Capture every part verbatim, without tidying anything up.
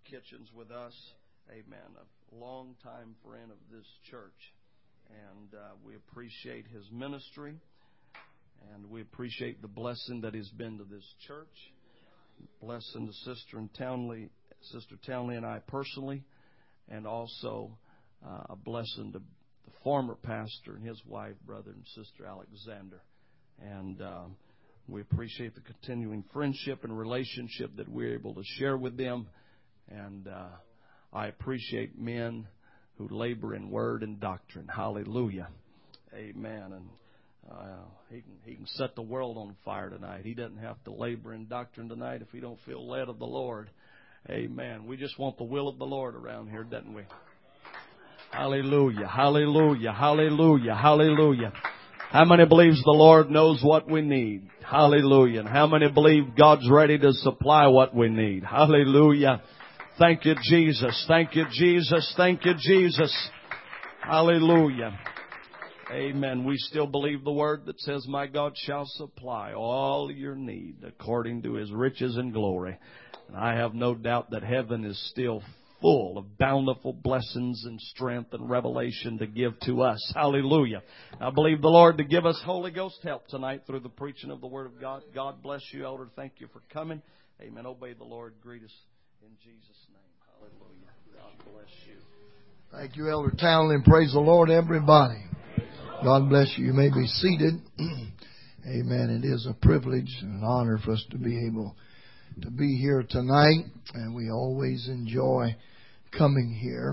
Kitchens with us. Amen. A longtime friend of this church. And uh, we appreciate his ministry. And we appreciate the blessing that he's been to this church. Blessing to Sister and Townley, Sister Townley and I personally. And also uh, a blessing to the former pastor and his wife, brother, and Sister Alexander. And uh, we appreciate the continuing friendship and relationship that we're able to share with them. And uh, I appreciate men who labor in word and doctrine. Hallelujah. Amen. And uh, he can he can set the world on fire tonight. He doesn't have to labor in doctrine tonight if he don't feel led of the Lord. Amen. We just want the will of the Lord around here, doesn't we? Hallelujah. Hallelujah. Hallelujah. Hallelujah. How many believes the Lord knows what we need? Hallelujah. And how many believe God's ready to supply what we need? Hallelujah. Thank you, Jesus. Thank you, Jesus. Thank you, Jesus. Hallelujah. Amen. We still believe the word that says, my God shall supply all your need according to his riches and glory. And I have no doubt that heaven is still full of bountiful blessings and strength and revelation to give to us. Hallelujah. I believe the Lord to give us Holy Ghost help tonight through the preaching of the Word of God. God bless you, Elder. Thank you for coming. Amen. Obey the Lord. Greet us in Jesus' name. Hallelujah. God bless you. Thank you, Elder Townley. Praise the Lord, everybody. God bless you. You may be seated. Amen. It is a privilege and an honor for us to be able to be here tonight, and we always enjoy coming here,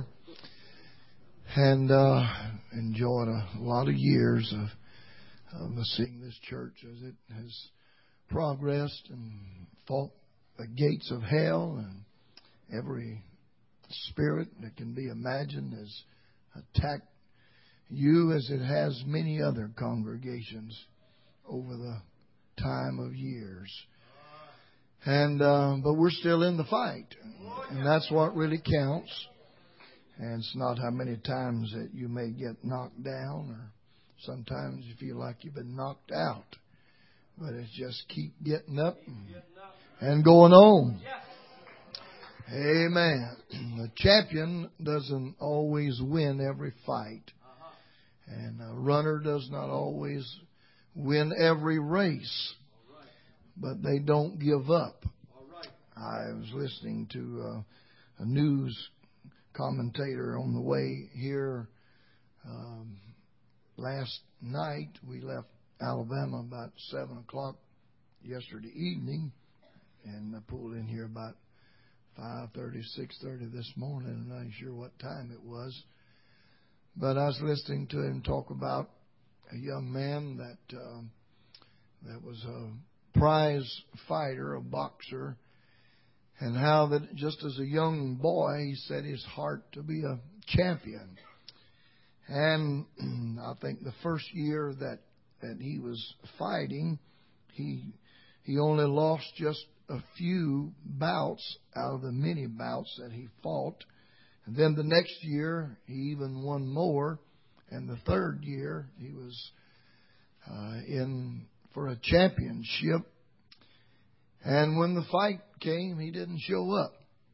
and uh, enjoyed a lot of years of, of seeing this church as it has progressed and fought the gates of hell, and every spirit that can be imagined has attacked you as it has many other congregations over the time of years. And uh, but we're still in the fight, and that's what really counts. And it's not how many times that you may get knocked down, or sometimes you feel like you've been knocked out. But it's just keep getting up and, and going on. Amen. The champion doesn't always win every fight, and a runner does not always win every race. But they don't give up. I was listening to uh, a news commentator on the way here um, last night. We left Alabama about seven o'clock yesterday evening, and I pulled in here about five thirty, six thirty this morning. I'm not sure what time it was. But I was listening to him talk about a young man that uh, that was a prize fighter, a boxer, and how that just as a young boy he set his heart to be a champion. And I think the first year that that he was fighting, he he only lost just a few bouts out of the many bouts that he fought. And then the next year he even won more, and the third year he was uh, in for a championship. And when the fight came, he didn't show up.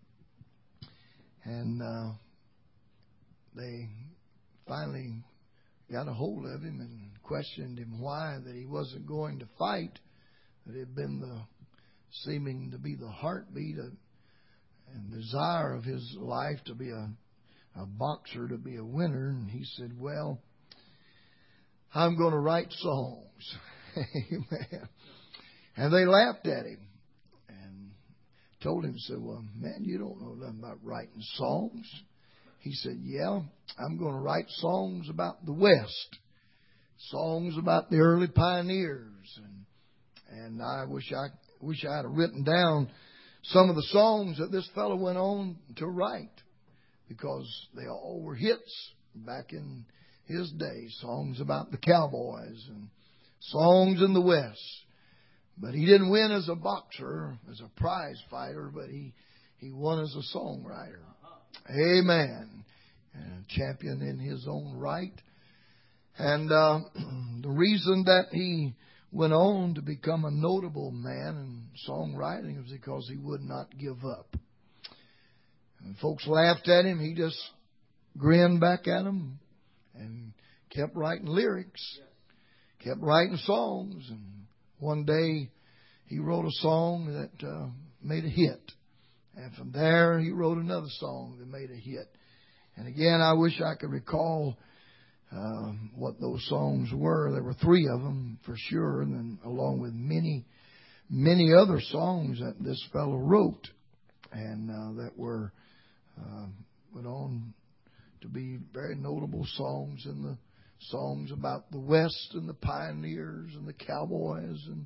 And uh, they finally got a hold of him and questioned him why that he wasn't going to fight. That it had been the seeming to be the heartbeat of, and desire of his life to be a, a boxer, to be a winner. And he said, well, I'm going to write songs. Amen. And they laughed at him and told him, said, well, man, you don't know nothing about writing songs. He said, yeah, I'm going to write songs about the West, songs about the early pioneers. And and I wish I wish I had written down some of the songs that this fellow went on to write, because they all were hits back in his day, songs about the cowboys and songs in the West. But he didn't win as a boxer, as a prize fighter, but he, he won as a songwriter. Amen. And a champion in his own right. And uh, the reason that he went on to become a notable man in songwriting is because he would not give up. When folks laughed at him, he just grinned back at them and kept writing lyrics, kept writing songs. And one day he wrote a song that uh, made a hit. And from there he wrote another song that made a hit. And again, I wish I could recall uh, what those songs were. There were three of them for sure, and then along with many, many other songs that this fellow wrote, and uh, that were uh, went on to be very notable songs, and the songs about the West and the pioneers and the cowboys. And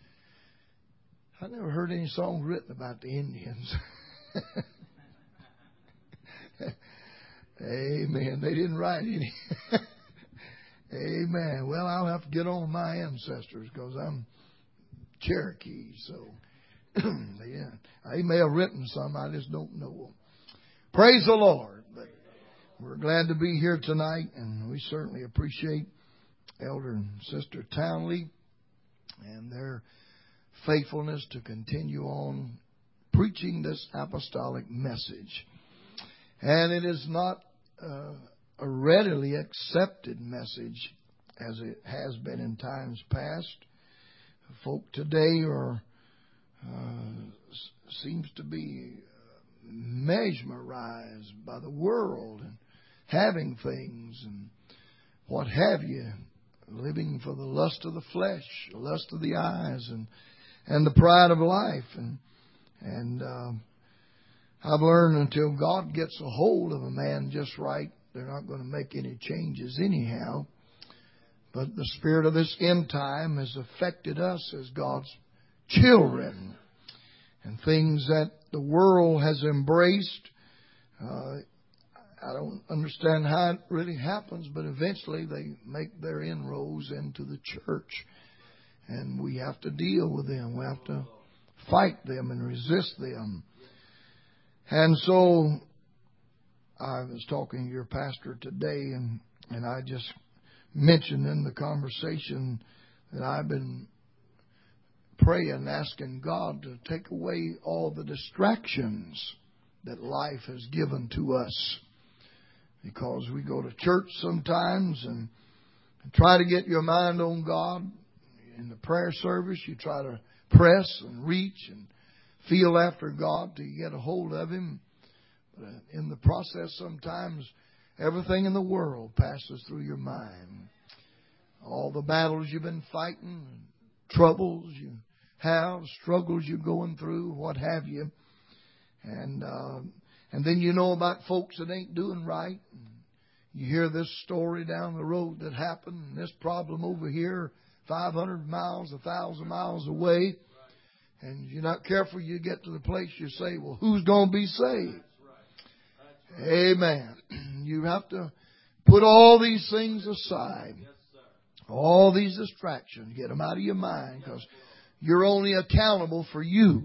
I never heard any songs written about the Indians. Amen. They didn't write any. Amen. Well, I'll have to get on my ancestors because I'm Cherokee. So, yeah, they may have written some. I just don't know them. Praise the Lord. But we're glad to be here tonight, and we certainly appreciate Elder and Sister Townley and their faithfulness to continue on preaching this apostolic message. And it is not uh, a readily accepted message as it has been in times past. Folk today are uh, seems to be mesmerized by the world and having things and what have you, living for the lust of the flesh, the lust of the eyes, and and the pride of life. And and uh, I've learned until God gets a hold of a man just right, they're not going to make any changes anyhow. But the spirit of this end time has affected us as God's children. And things that the world has embraced, uh, I don't understand how it really happens, but eventually they make their inroads into the church. And we have to deal with them. We have to fight them and resist them. And so I was talking to your pastor today, and, and I just mentioned in the conversation that I've been praying, asking God to take away all the distractions that life has given to us. Because we go to church sometimes and try to get your mind on God. In the prayer service, you try to press and reach and feel after God till you get a hold of Him. But in the process, sometimes everything in the world passes through your mind. All the battles you've been fighting, troubles you have, struggles you're going through, what have you. And uh, and then you know about folks that ain't doing right. You hear this story down the road that happened, and this problem over here, five hundred miles, one thousand miles away. And if you're not careful, you get to the place you say, well, who's going to be saved? Amen. You have to put all these things aside. All these distractions. Get them out of your mind, because you're only accountable for you.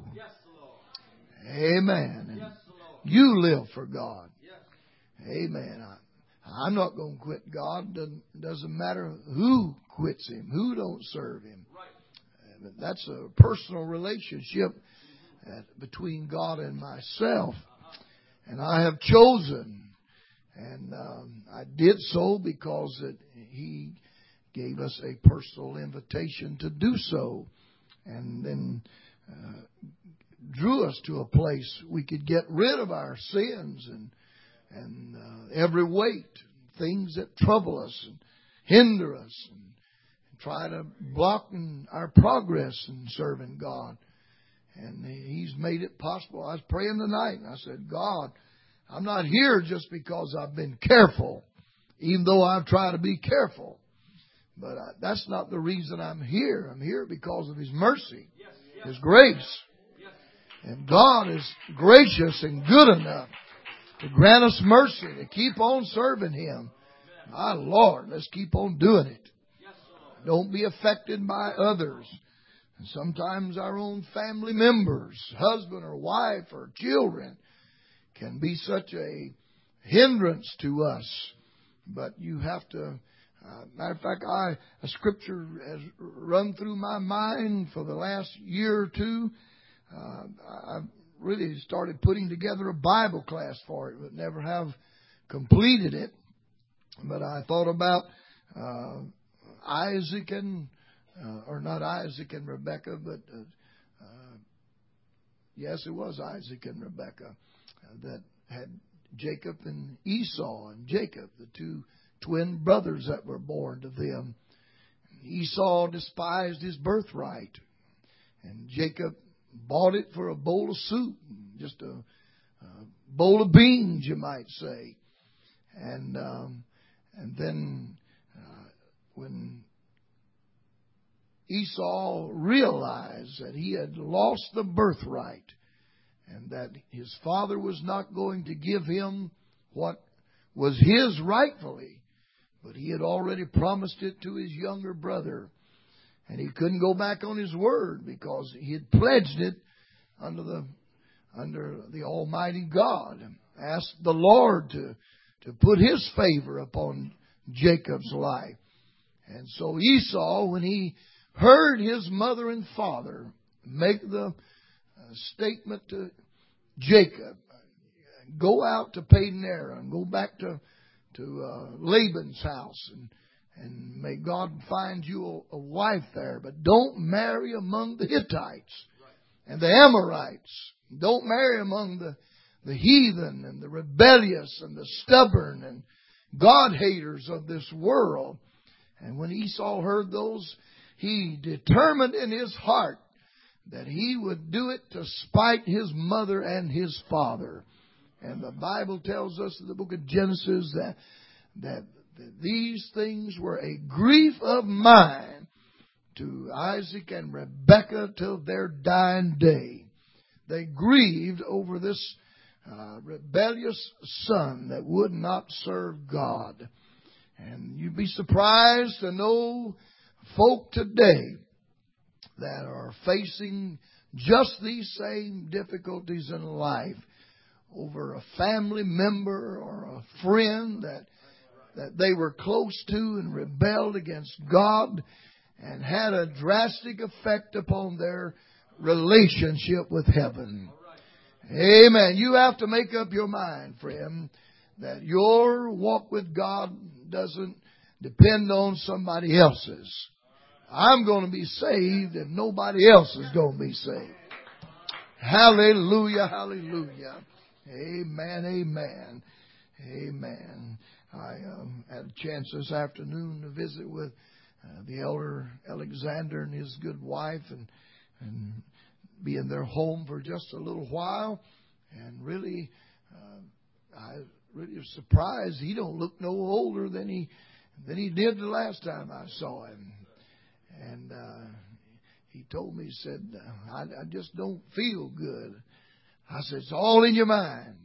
Amen. And you live for God. Amen. I, I'm not going to quit God. Doesn't, doesn't matter who quits Him, who don't serve Him. That's a personal relationship between God and myself. And I have chosen. And um, I did so because it, He gave us a personal invitation to do so. And then uh, drew us to a place we could get rid of our sins and and uh, every weight, things that trouble us and hinder us, and try to block our progress in serving God. And He's made it possible. I was praying tonight, and I said, God, I'm not here just because I've been careful, even though I've tried to be careful. But I, that's not the reason I'm here. I'm here because of His mercy, His grace. And God is gracious and good enough to grant us mercy to keep on serving Him. My Lord, let's keep on doing it. Don't be affected by others. And sometimes our own family members, husband or wife or children, can be such a hindrance to us. But you have to, uh, matter of fact, I, a scripture has run through my mind for the last year or two. Uh, I've really started putting together a Bible class for it, but never have completed it. But I thought about uh, Isaac and, uh, or not Isaac and Rebekah, but uh, uh, yes, it was Isaac and Rebekah uh, that had Jacob and Esau, and Jacob, the two twin brothers that were born to them. Esau despised his birthright, and Jacob bought it for a bowl of soup, just a, a bowl of beans, you might say. And um, and then uh, when Esau realized that he had lost the birthright and that his father was not going to give him what was his rightfully, but he had already promised it to his younger brother, and he couldn't go back on his word because he had pledged it under the under the Almighty God. Asked the Lord to to put His favor upon Jacob's life. And so Esau, when he heard his mother and father make the uh, statement to Jacob, go out to Padan Aram, go back to to uh, Laban's house, and and may God find you a, a wife there, but don't marry among the Hittites and the Amorites. Don't marry among the the heathen and the rebellious and the stubborn and God-haters of this world. And when Esau heard those, he determined in his heart that he would do it to spite his mother and his father. And the Bible tells us in the book of Genesis that, that these things were a grief of mine to Isaac and Rebekah till their dying day. They grieved over this uh, rebellious son that would not serve God. And you'd be surprised to know folk today that are facing just these same difficulties in life over a family member or a friend that that they were close to and rebelled against God and had a drastic effect upon their relationship with heaven. Amen. You have to make up your mind, friend, that your walk with God doesn't depend on somebody else's. I'm going to be saved if nobody else is going to be saved. Hallelujah, hallelujah. Amen, amen, amen. I um, had a chance this afternoon to visit with uh, the elder Alexander and his good wife and, and be in their home for just a little while. And really, uh, I really was surprised he don't look no older than he than he did the last time I saw him. And uh, he told me, he said, I, I just don't feel good. I said, it's all in your mind.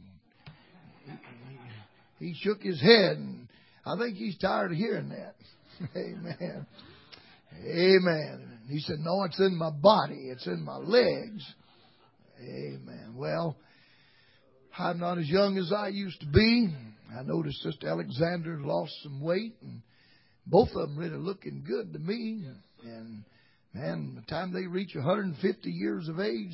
He, he, he shook his head, and I think he's tired of hearing that. Amen. Amen. He said, no, it's in my body. It's in my legs. Amen. Well, I'm not as young as I used to be. I noticed Sister Alexander lost some weight, and both of them really looking good to me. And, man, by the time they reach one hundred fifty years of age,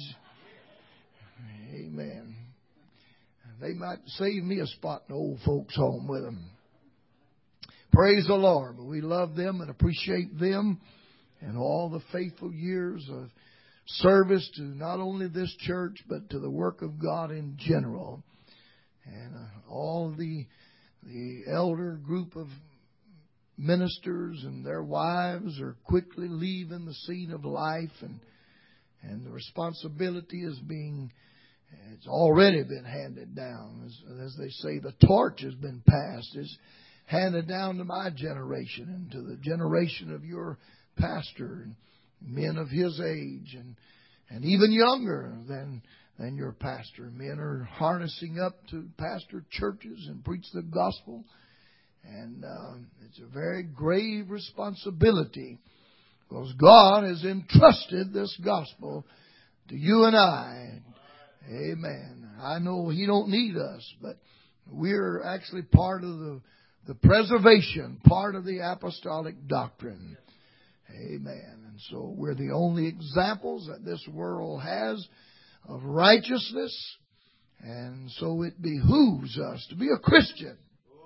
amen, they might save me a spot in the old folks' home with them. Praise the Lord. We love them and appreciate them and all the faithful years of service to not only this church, but to the work of God in general. And uh, all the the elder group of ministers and their wives are quickly leaving the scene of life, and and the responsibility is being, it's already been handed down. As, as they say, the torch has been passed. It's handed down to my generation and to the generation of your pastor and men of his age and and even younger than than your pastor. Men are harnessing up to pastor churches and preach the gospel. And uh, it's a very grave responsibility because God has entrusted this gospel to you and I. Amen. I know He don't need us, but we're actually part of the, the preservation, part of the apostolic doctrine. Amen. And so we're the only examples that this world has of righteousness. And so it behooves us to be a Christian.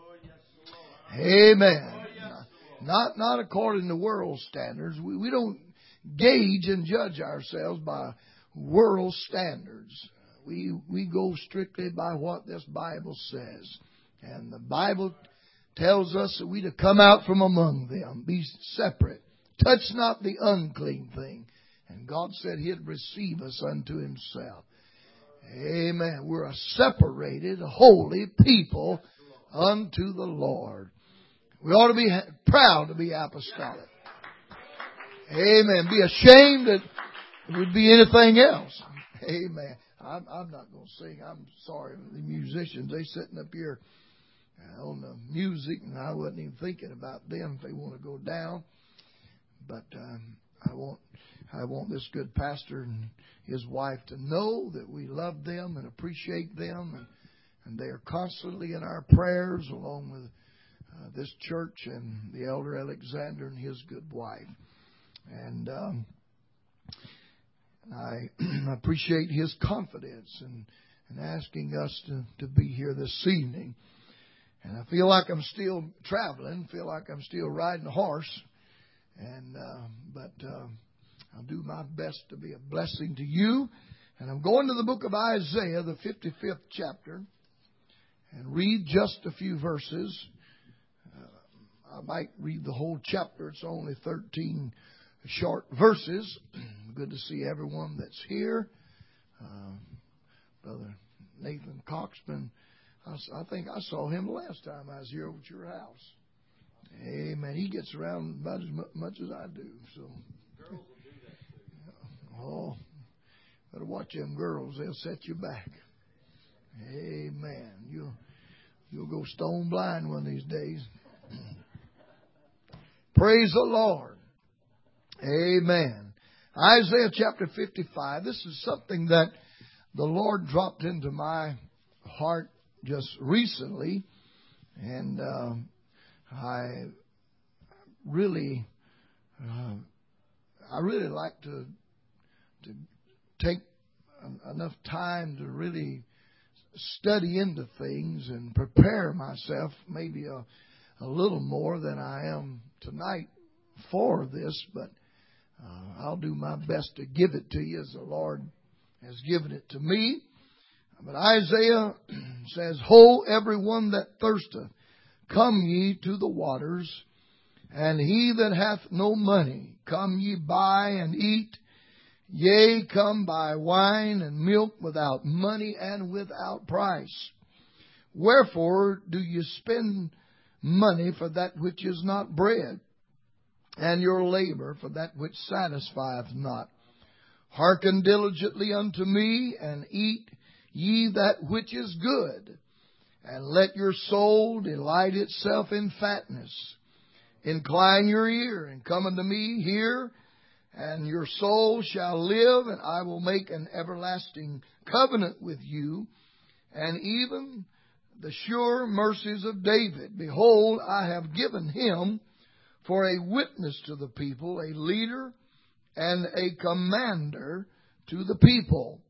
Amen. Not, not according to world standards. We, we don't gauge and judge ourselves by world standards. We, we go strictly by what this Bible says. And the Bible tells us that we to come out from among them, be separate, touch not the unclean thing. And God said He'd receive us unto Himself. Amen. We're a separated, holy people unto the Lord. We ought to be proud to be apostolic. Amen. Be ashamed that it would be anything else. Amen. I'm, I'm not going to sing. I'm sorry. The musicians, they sitting up here on the music, and I wasn't even thinking about them if they want to go down. But um, I want I want this good pastor and his wife to know that we love them and appreciate them, and, and they are constantly in our prayers, along with uh, this church and the elder Alexander and his good wife. And um, I appreciate his confidence in, in asking us to, to be here this evening. And I feel like I'm still traveling, feel like I'm still riding a horse. And uh, but uh, I'll do my best to be a blessing to you. And I'm going to the book of Isaiah, the fifty-fifth chapter, and read just a few verses. Uh, I might read the whole chapter. It's only thirteen short verses. Good to see everyone that's here. Uh, Brother Nathan Coxman, I, I think I saw him last time I was here over at your house. Amen. He gets around about as much as I do. So, girls will do that too. Oh, better watch them girls. They'll set you back. Amen. You'll you'll go stone blind one of these days. Praise the Lord. Amen. Isaiah chapter fifty-five. This is something that the Lord dropped into my heart just recently, and uh, I really, uh, I really like to to take enough time to really study into things and prepare myself, maybe a, a little more than I am tonight for this, but uh, I'll do my best to give it to you as the Lord has given it to me. But Isaiah says, Ho, everyone that thirsteth, come ye to the waters, and he that hath no money, come ye buy and eat. Yea, come buy wine and milk without money and without price. Wherefore do ye spend money for that which is not bread, and your labor for that which satisfieth not? Hearken diligently unto me, and eat ye that which is good, and let your soul delight itself in fatness. Incline your ear, and come unto me, hear, and your soul shall live, and I will make an everlasting covenant with you, and even the sure mercies of David. Behold, I have given him for a witness to the people, a leader and a commander to the people.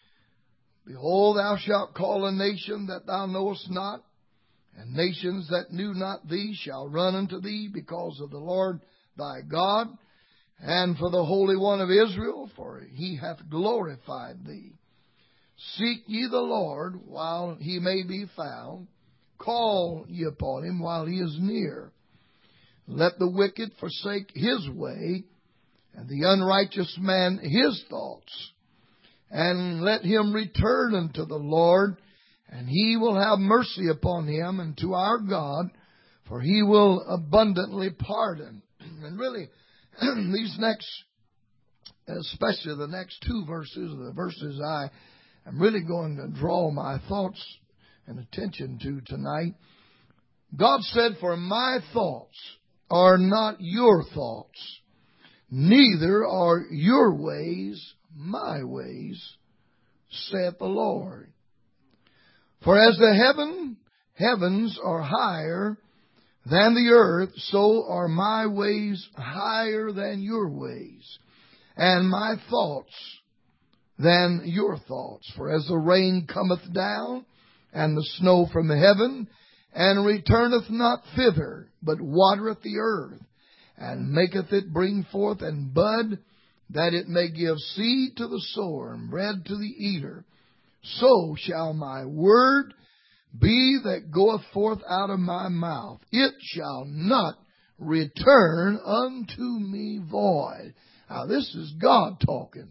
Behold, thou shalt call a nation that thou knowest not, and nations that knew not thee shall run unto thee because of the Lord thy God, and for the Holy One of Israel, for he hath glorified thee. Seek ye the Lord while he may be found. Call ye upon him while he is near. Let the wicked forsake his way, and the unrighteous man his thoughts. And let him return unto the Lord, and he will have mercy upon him, and to our God, for he will abundantly pardon. And really, these next, especially the next two verses, the verses I am really going to draw my thoughts and attention to tonight. God said, For my thoughts are not your thoughts, neither are your ways my ways, saith the Lord. For as the heaven, heavens are higher than the earth, so are my ways higher than your ways, and my thoughts than your thoughts. For as the rain cometh down, and the snow from the heaven, and returneth not thither, but watereth the earth, and maketh it bring forth and bud, that it may give seed to the sower, and bread to the eater, so shall my word be that goeth forth out of my mouth. It shall not return unto me void. Now this is God talking.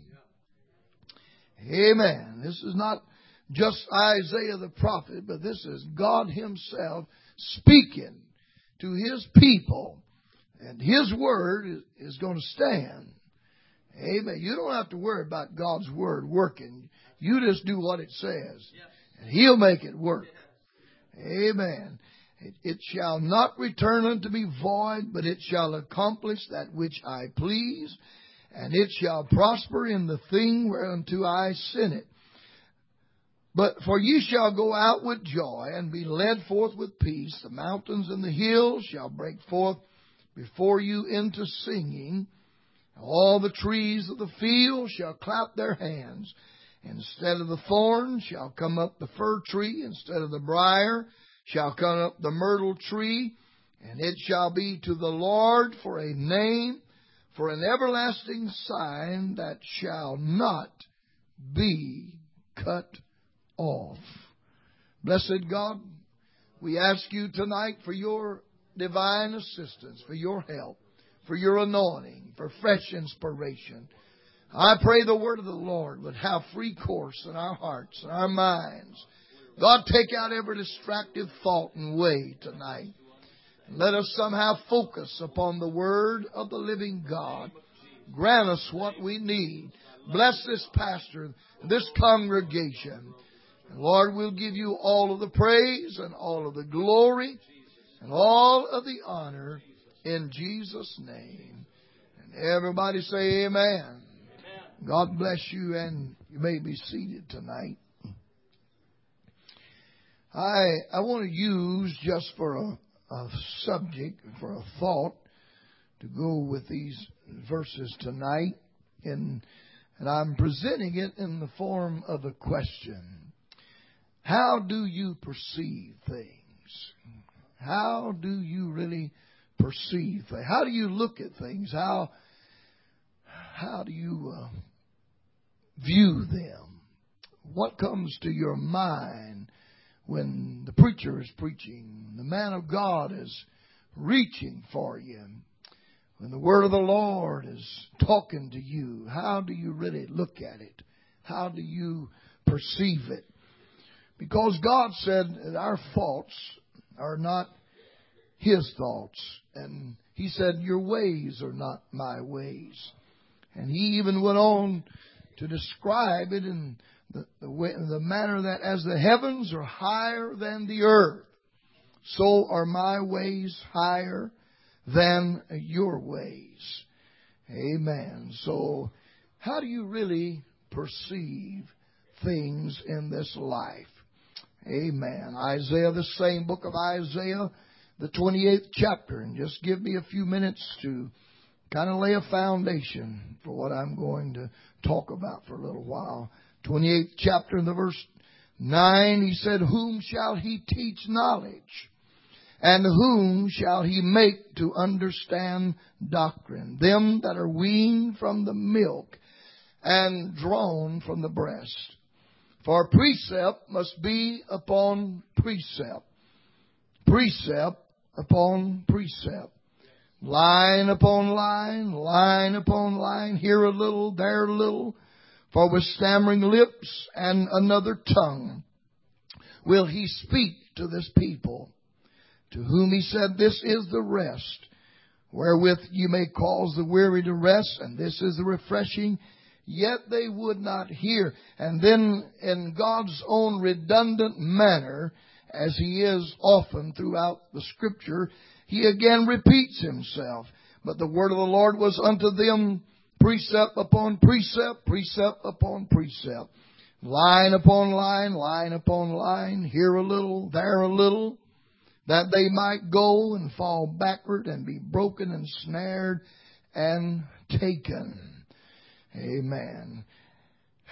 Amen. This is not just Isaiah the prophet, but this is God Himself speaking to His people. And His word is going to stand. Amen. You don't have to worry about God's word working. You just do what it says, and He'll make it work. Amen. It, it shall not return unto me void, but it shall accomplish that which I please, and it shall prosper in the thing whereunto I sent it. But for ye shall go out with joy, and be led forth with peace. The mountains and the hills shall break forth before you into singing. All the trees of the field shall clap their hands. Instead of the thorn shall come up the fir tree. Instead of the briar shall come up the myrtle tree. And it shall be to the Lord for a name, for an everlasting sign that shall not be cut off. Blessed God, we ask you tonight for your divine assistance, for your help, for your anointing, for fresh inspiration. I pray the word of the Lord would have free course in our hearts and our minds. God, take out every distractive thought and way tonight. Let us somehow focus upon the word of the living God. Grant us what we need. Bless this pastor, this congregation. And Lord, we'll give you all of the praise and all of the glory and all of the honor in Jesus' name. And everybody say amen. God bless you, and you may be seated tonight. I I want to use just for a, a subject, for a thought, to go with these verses tonight. And, and I'm presenting it in the form of a question. How do you perceive things? How do you really perceive things? How do you look at things? How, how do you uh, view them? What comes to your mind when the preacher is preaching, the man of God is reaching for you, when the word of the Lord is talking to you? How do you really look at it? How do you perceive it? Because God said that our thoughts are not His thoughts. And He said, your ways are not my ways. And He even went on to describe it in the, the, way, the manner that as the heavens are higher than the earth, so are my ways higher than your ways. Amen. So how do you really perceive things in this life? Amen. Isaiah, the same book of Isaiah, the twenty-eighth chapter. And just give me a few minutes to kind of lay a foundation for what I'm going to talk about for a little while. twenty-eighth chapter in the verse nine, He said, whom shall He teach knowledge? And whom shall He make to understand doctrine? Them that are weaned from the milk and drawn from the breast. For precept must be upon precept, precept upon precept, line upon line, line upon line, here a little, there a little. For with stammering lips and another tongue will He speak to this people, to whom He said, this is the rest, wherewith you may cause the weary to rest, and this is the refreshing. Yet they would not hear. And then in God's own redundant manner, as He is often throughout the Scripture, He again repeats Himself. But the word of the Lord was unto them precept upon precept, precept upon precept, line upon line, line upon line, here a little, there a little, that they might go and fall backward and be broken and snared and taken. Amen.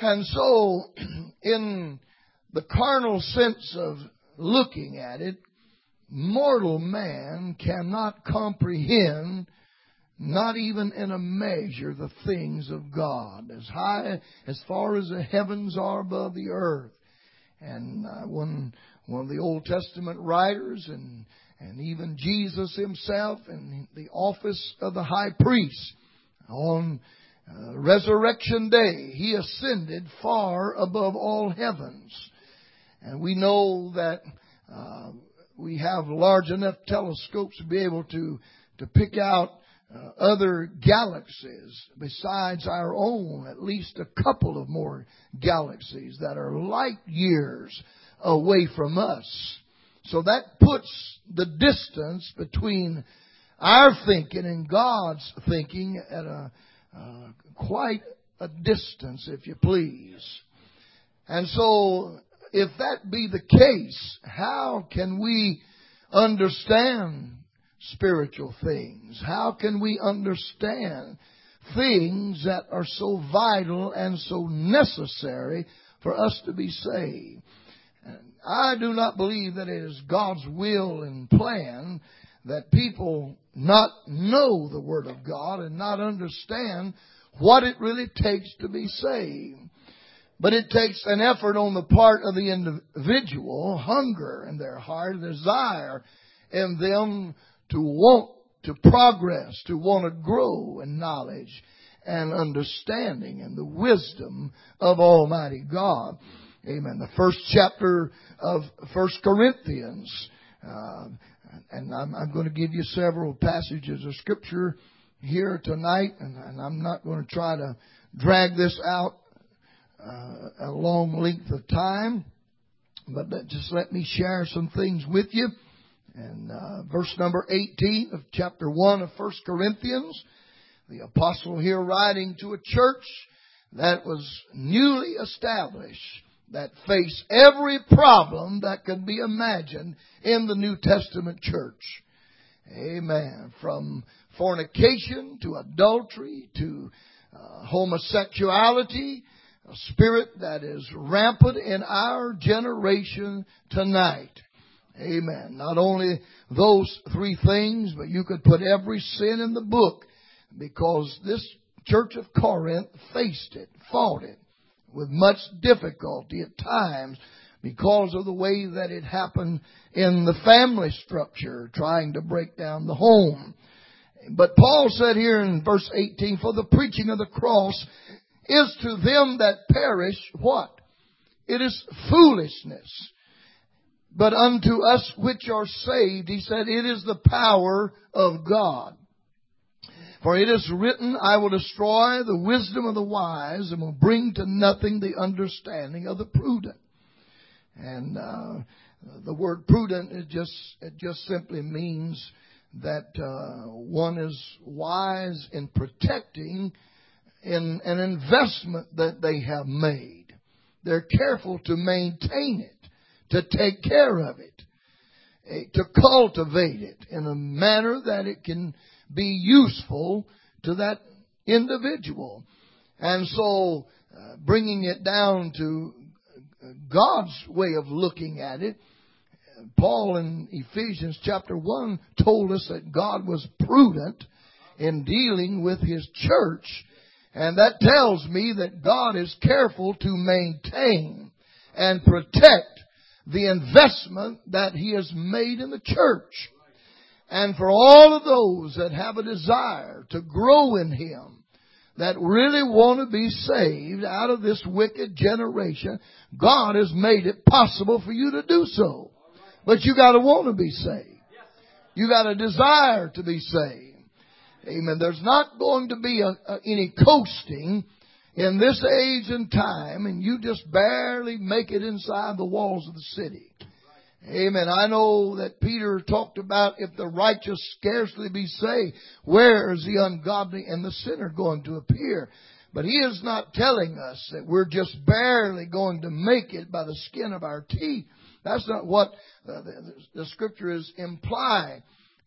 And so, in the carnal sense of looking at it, mortal man cannot comprehend, not even in a measure, the things of God, as high, as far as the heavens are above the earth. And uh, one, one of the Old Testament writers, and, and even Jesus himself, in the office of the high priest, on uh, Resurrection Day, he ascended far above all heavens. And we know that uh, we have large enough telescopes to be able to, to pick out uh, other galaxies besides our own, at least a couple of more galaxies that are light years away from us. So that puts the distance between our thinking and God's thinking at a uh, quite a distance, if you please. And so, if that be the case, how can we understand spiritual things? How can we understand things that are so vital and so necessary for us to be saved? And I do not believe that it is God's will and plan that people not know the Word of God and not understand what it really takes to be saved. But it takes an effort on the part of the individual, hunger in their heart, a desire in them to want to progress, to want to grow in knowledge and understanding and the wisdom of Almighty God. Amen. The first chapter of First Corinthians, uh, and I'm, I'm going to give you several passages of Scripture here tonight, and, and I'm not going to try to drag this out uh, a long length of time, but let, just let me share some things with you. And uh, verse number eighteen of chapter one of First Corinthians, the apostle here writing to a church that was newly established, that faced every problem that could be imagined in the New Testament church. Amen. From fornication to adultery to uh, homosexuality, a spirit that is rampant in our generation tonight. Amen. Not only those three things, but you could put every sin in the book, because this church of Corinth faced it, fought it with much difficulty at times because of the way that it happened in the family structure, trying to break down the home. But Paul said here in verse eighteen, for the preaching of the cross is to them that perish, what? It is foolishness. But unto us which are saved, he said, it is the power of God. For it is written, I will destroy the wisdom of the wise and will bring to nothing the understanding of the prudent. And uh, the word prudent, it just, it just simply means that uh, one is wise in protecting in an investment that they have made. They're careful to maintain it, to take care of it, to cultivate it in a manner that it can be useful to that individual. And so, uh, bringing it down to God's way of looking at it, Paul in Ephesians chapter one told us that God was prudent in dealing with His church. And that tells me that God is careful to maintain and protect the investment that He has made in the church. And for all of those that have a desire to grow in Him, that really want to be saved out of this wicked generation, God has made it possible for you to do so. But you got to want to be saved. You got a desire to be saved. Amen. There's not going to be a, a, any coasting in this age and time, and you just barely make it inside the walls of the city. Amen. I know that Peter talked about if the righteous scarcely be saved, where is the ungodly and the sinner going to appear? But he is not telling us that we're just barely going to make it by the skin of our teeth. That's not what the, the, the Scripture is implying.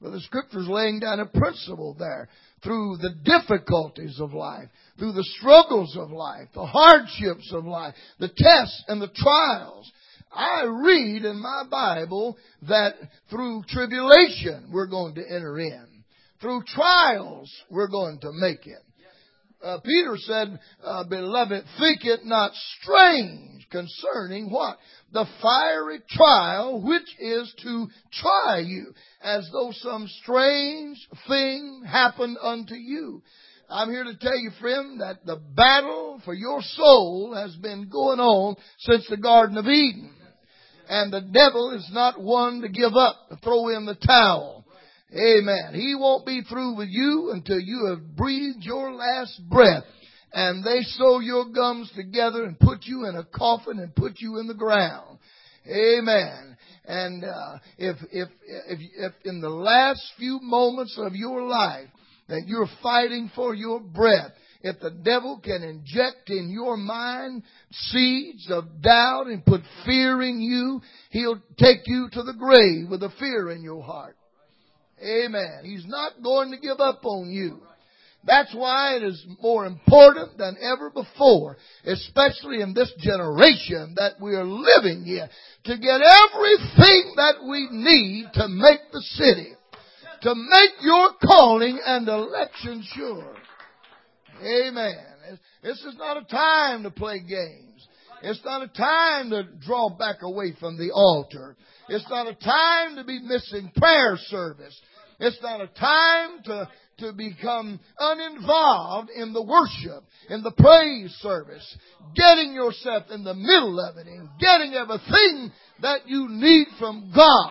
But the Scripture's laying down a principle there. Through the difficulties of life, through the struggles of life, the hardships of life, the tests and the trials. I read in my Bible that through tribulation we're going to enter in. Through trials we're going to make it. Uh, Peter said, uh, Beloved, think it not strange concerning what? The fiery trial which is to try you, as though some strange thing happened unto you. I'm here to tell you, friend, that the battle for your soul has been going on since the Garden of Eden. And the devil is not one to give up, to throw in the towel. Amen. He won't be through with you until you have breathed your last breath. And they sew your gums together and put you in a coffin and put you in the ground. Amen. And uh, if, if if if in the last few moments of your life that you're fighting for your breath, if the devil can inject in your mind seeds of doubt and put fear in you, he'll take you to the grave with a fear in your heart. Amen. He's not going to give up on you. That's why it is more important than ever before, especially in this generation that we are living in, to get everything that we need to make the city, to make your calling and election sure. Amen. This is not a time to play games. It's not a time to draw back away from the altar. It's not a time to be missing prayer service. It's not a time to, to become uninvolved in the worship, in the praise service, getting yourself in the middle of it and getting everything that you need from God.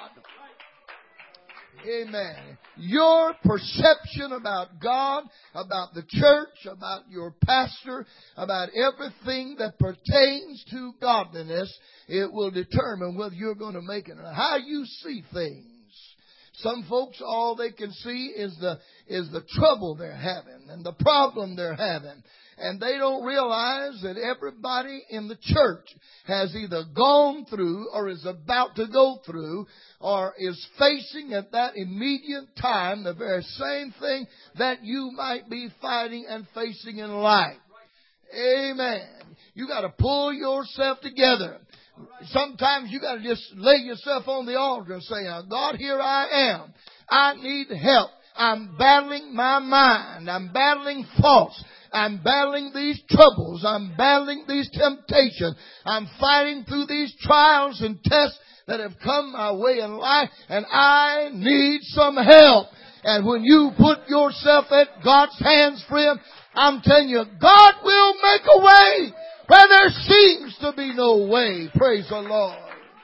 Amen. Your perception about God, about the church, about your pastor, about everything that pertains to godliness, it will determine whether you're going to make it or how you see things. Some folks, all they can see is the is the trouble they're having and the problem they're having. And they don't realize that everybody in the church has either gone through or is about to go through or is facing at that immediate time the very same thing that you might be fighting and facing in life. Amen. You got to pull yourself together. Sometimes you got to just lay yourself on the altar and say, God, here I am. I need help. I'm battling my mind. I'm battling thoughts. I'm battling these troubles. I'm battling these temptations. I'm fighting through these trials and tests that have come my way in life, and I need some help. And when you put yourself at God's hands, friend, I'm telling you, God will make a way where there seems to be no way. Praise the Lord.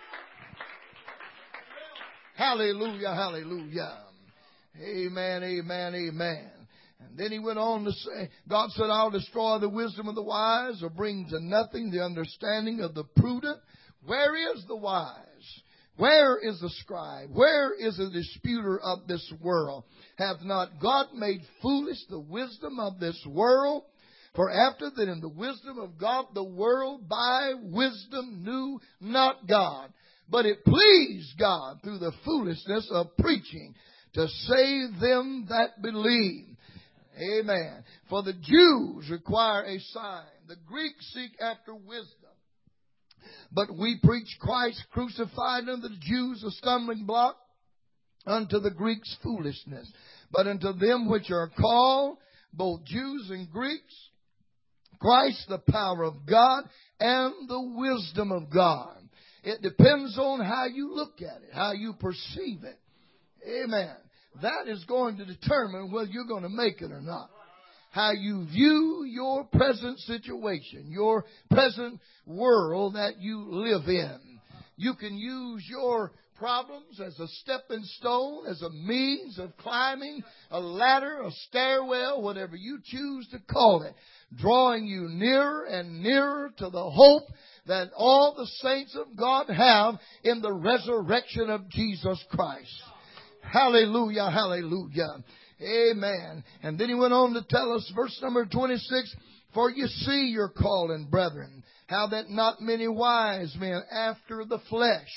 Hallelujah, hallelujah. Amen, amen, amen. And then he went on to say, God said, I'll destroy the wisdom of the wise or bring to nothing the understanding of the prudent. Where is the wise? Where is the scribe? Where is the disputer of this world? Hath not God made foolish the wisdom of this world? For after that in the wisdom of God, the world by wisdom knew not God. But it pleased God through the foolishness of preaching to save them that believe. Amen. For the Jews require a sign. The Greeks seek after wisdom. But we preach Christ crucified unto the Jews a stumbling block, unto the Greeks foolishness. But unto them which are called, both Jews and Greeks, Christ the power of God and the wisdom of God. It depends on how you look at it, how you perceive it. Amen. That is going to determine whether you're going to make it or not. How you view your present situation, your present world that you live in. You can use your problems as a stepping stone, as a means of climbing a ladder, a stairwell, whatever you choose to call it, drawing you nearer and nearer to the hope that all the saints of God have in the resurrection of Jesus Christ. Hallelujah, hallelujah. Amen. And then he went on to tell us, verse number twenty-six, for you see your calling, brethren, how that not many wise men after the flesh,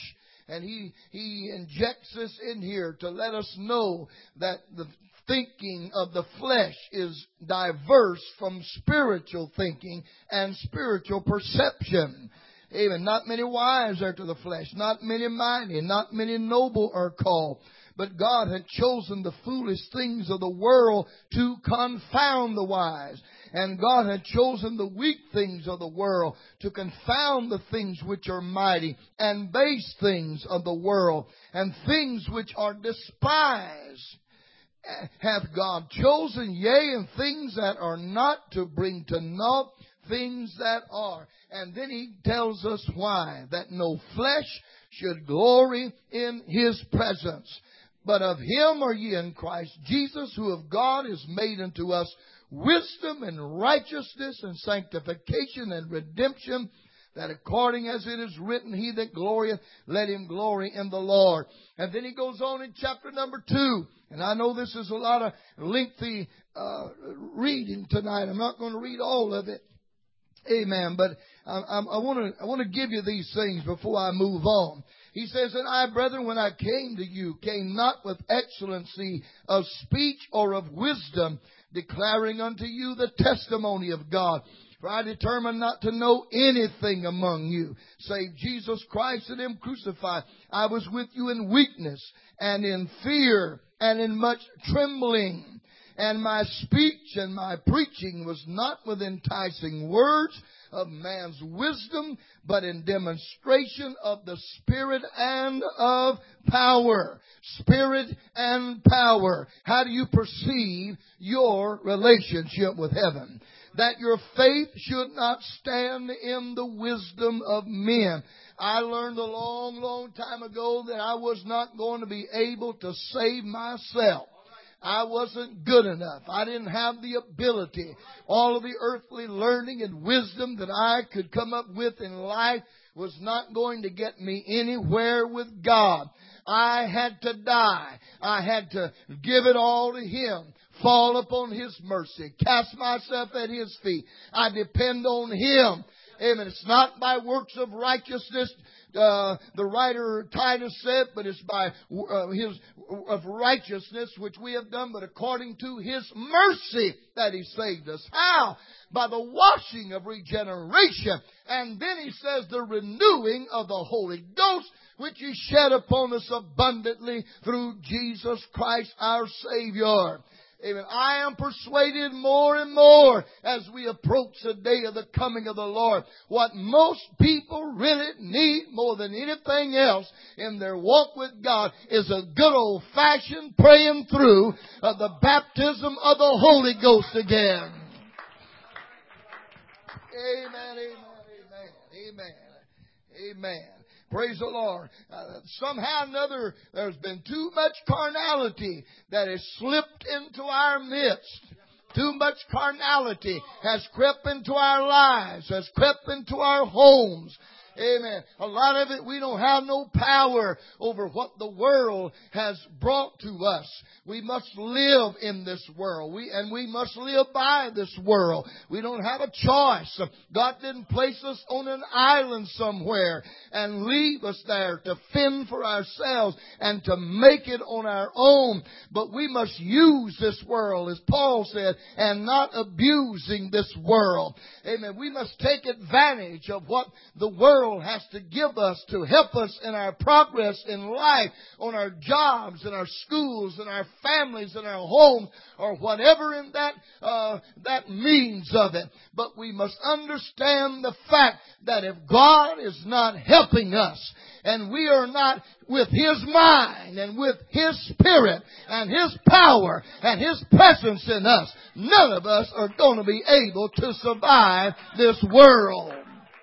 And he, he injects this in here to let us know that the thinking of the flesh is diverse from spiritual thinking and spiritual perception. Amen. Not many wise are to the flesh, not many mighty, not many noble are called. But God had chosen the foolish things of the world to confound the wise. And God had chosen the weak things of the world to confound the things which are mighty, and base things of the world, and things which are despised hath God chosen, yea, and things that are not, to bring to naught things that are. And then he tells us why. That no flesh should glory in his presence. But of him are ye in Christ Jesus, who of God is made unto us wisdom and righteousness and sanctification and redemption, that according as it is written, he that glorieth, let him glory in the Lord. And then he goes on in chapter number two. And I know this is a lot of lengthy uh, reading tonight. I'm not going to read all of it. Amen. But I, I, I want to I want to give you these things before I move on. He says, and I, brethren, when I came to you, came not with excellency of speech or of wisdom, declaring unto you the testimony of God. For I determined not to know anything among you, save Jesus Christ and him crucified. I was with you in weakness and in fear and in much trembling. And my speech and my preaching was not with enticing words of man's wisdom, but in demonstration of the Spirit and of power. Spirit and power. How do you perceive your relationship with heaven? That your faith should not stand in the wisdom of men. I learned a long, long time ago that I was not going to be able to save myself. I wasn't good enough. I didn't have the ability. All of the earthly learning and wisdom that I could come up with in life was not going to get me anywhere with God. I had to die. I had to give it all to Him. Fall upon His mercy. Cast myself at His feet. I depend on Him. Amen. It's not by works of righteousness, uh, the writer Titus said, but it's by uh, His of righteousness which we have done, but according to His mercy that He saved us. How? By the washing of regeneration. And then He says the renewing of the Holy Ghost, which He shed upon us abundantly through Jesus Christ our Savior. Amen. I am persuaded more and more as we approach the day of the coming of the Lord. What most people really need more than anything else in their walk with God is a good old-fashioned praying through of the baptism of the Holy Ghost again. Amen, amen, amen, amen, amen. Praise the Lord. Uh, somehow or another, there's been too much carnality that has slipped into our midst. Too much carnality has crept into our lives, has crept into our homes. Amen. A lot of it, we don't have no power over what the world has brought to us. We must live in this world. We, and we must live by this world. We don't have a choice. God didn't place us on an island somewhere and leave us there to fend for ourselves and to make it on our own. But we must use this world, as Paul said, and not abusing this world. Amen. We must take advantage of what the world has to give us to help us in our progress in life, on our jobs, in our schools, in our families, in our homes, or whatever in that uh, that means of it. But we must understand the fact that if God is not helping us, and we are not with His mind and with His Spirit and His power and His presence in us, none of us are going to be able to survive this world.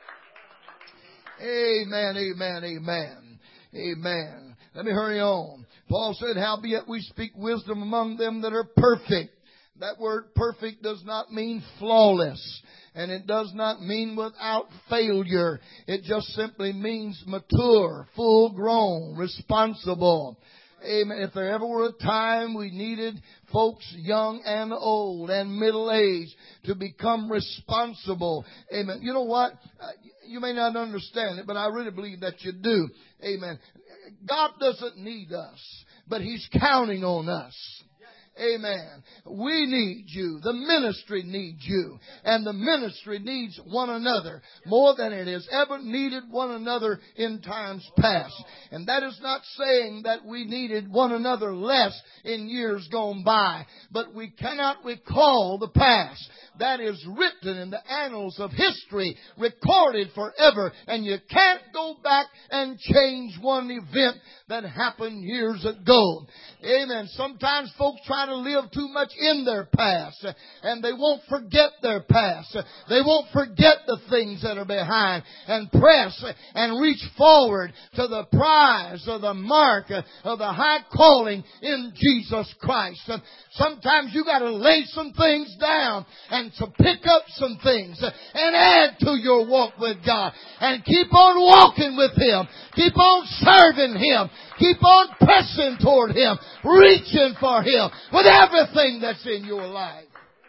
Amen, amen, amen, amen. Let me hurry on. Paul said, howbeit we speak wisdom among them that are perfect. That word perfect does not mean flawless. And it does not mean without failure. It just simply means mature, full grown, responsible. Amen. If there ever were a time we needed folks young and old and middle-aged to become responsible. Amen. You know what? You may not understand it, but I really believe that you do. Amen. God doesn't need us, but He's counting on us. Amen. We need you. The ministry needs you. And the ministry needs one another more than it has ever needed one another in times past. And that is not saying that we needed one another less in years gone by. But we cannot recall the past. That is written in the annals of history, recorded forever. And you can't go back and change one event that happened years ago. Amen. Sometimes folks try to live too much in their past, and they won't forget their past. They won't forget the things that are behind, and press and reach forward to the prize or the mark of the high calling in Jesus Christ. Sometimes you got to lay some things down and to pick up some things and add to your walk with God, and keep on walking with Him. Keep on serving Him. Keep on pressing toward Him, reaching for Him with everything that's in your life.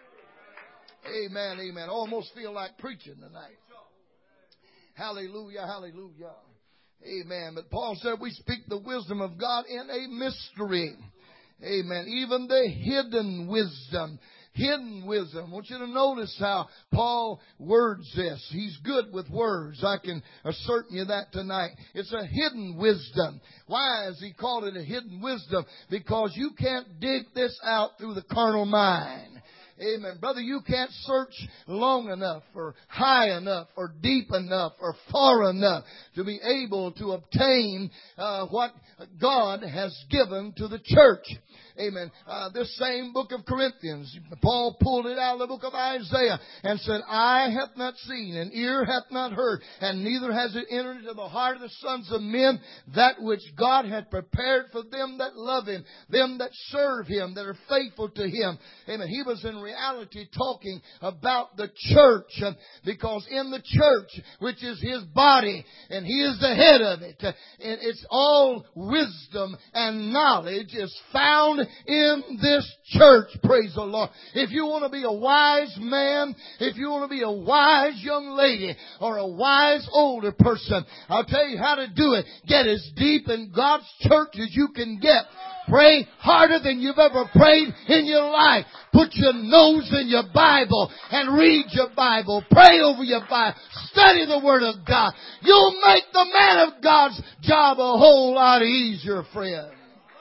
Amen, amen. I almost feel like preaching tonight. Hallelujah, hallelujah. Amen. But Paul said we speak the wisdom of God in a mystery. Amen. Even the hidden wisdom. Hidden wisdom. I want you to notice how Paul words this. He's good with words. I can assert you that tonight. It's a hidden wisdom. Why has he called it a hidden wisdom? Because you can't dig this out through the carnal mind. Amen. Brother, you can't search long enough or high enough or deep enough or far enough to be able to obtain uh, what God has given to the church. Amen. Uh, this same book of Corinthians, Paul pulled it out of the book of Isaiah and said, eye hath not seen, and ear hath not heard, and neither has it entered into the heart of the sons of men that which God hath prepared for them that love Him, them that serve Him, that are faithful to Him. Amen. He was in reality talking about the church, because in the church, which is His body, and He is the head of it, and it's all wisdom and knowledge is found in this church. Praise the Lord. If you want to be a wise man, if you want to be a wise young lady or a wise older person, I'll tell you how to do it. Get as deep in God's church as you can get. Pray harder than you've ever prayed in your life. Put your nose in your Bible and read your Bible. Pray over your Bible. Study the Word of God. You'll make the man of God's job a whole lot easier, friend.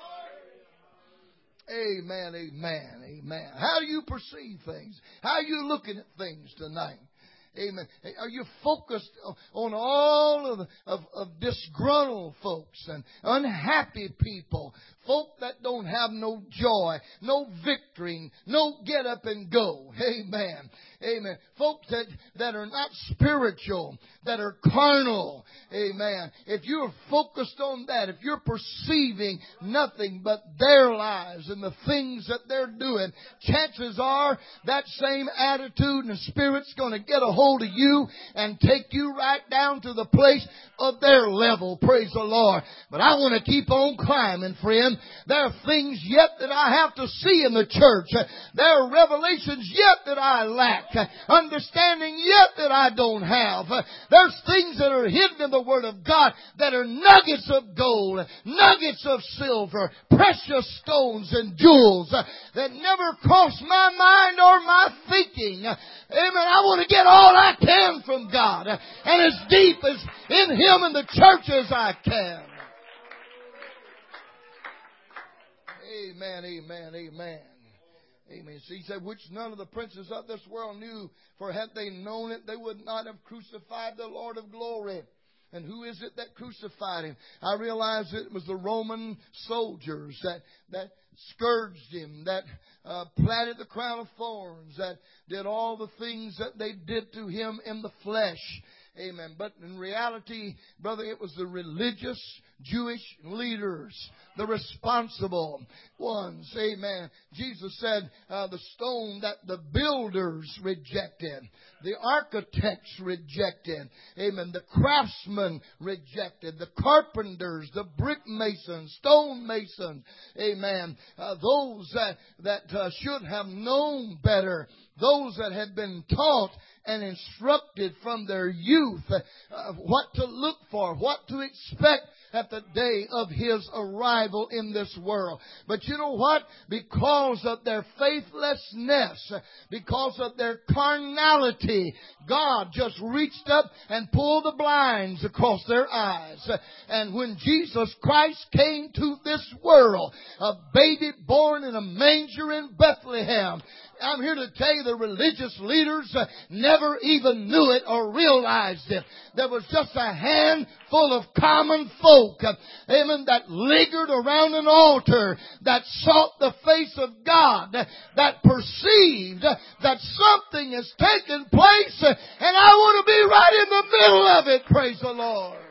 Amen, amen, amen. How do you perceive things? How are you looking at things tonight? Amen. Are you focused on all of, of, of disgruntled folks and unhappy people? Folk that don't have no joy, no victory, no get up and go. Amen. Amen. Folks that, that are not spiritual, that are carnal. Amen. If you're focused on that, if you're perceiving nothing but their lives and the things that they're doing, chances are that same attitude and spirit's going to get a hold of you and take you right down to the place of their level. Praise the Lord. But I want to keep on climbing, friend. There are things yet that I have to see in the church. There are revelations yet that I lack. Understanding yet that I don't have. There's things that are hidden in the Word of God that are nuggets of gold, nuggets of silver, precious stones and jewels that never crossed my mind or my thinking. Amen. I want to get all I can from God, and as deep as in Him and the church as I can. Amen, amen, amen. Amen. So he said, which none of the princes of this world knew, for had they known it, they would not have crucified the Lord of glory. And who is it that crucified Him? I realize it was the Roman soldiers that, that scourged Him, that uh, planted the crown of thorns, that did all the things that they did to Him in the flesh. Amen. But in reality, brother, it was the religious Jewish leaders, the responsible ones. Amen. Jesus said uh, the stone that the builders rejected, the architects rejected. Amen. The craftsmen rejected, the carpenters, the brick masons, stone masons. Amen. Uh, those that, that uh, should have known better. Those that had been taught and instructed from their youth uh, what to look for, what to expect at at the day of His arrival in this world. But you know what? Because of their faithlessness, because of their carnality, God just reached up and pulled the blinds across their eyes. And when Jesus Christ came to this world, a baby born in a manger in Bethlehem, I'm here to tell you the religious leaders uh, never even knew it or realized it. There was just a handful of common folk, uh, amen, that lingered around an altar, that sought the face of God, uh, that perceived uh, that something is taking place, uh, and I want to be right in the middle of it. Praise the Lord.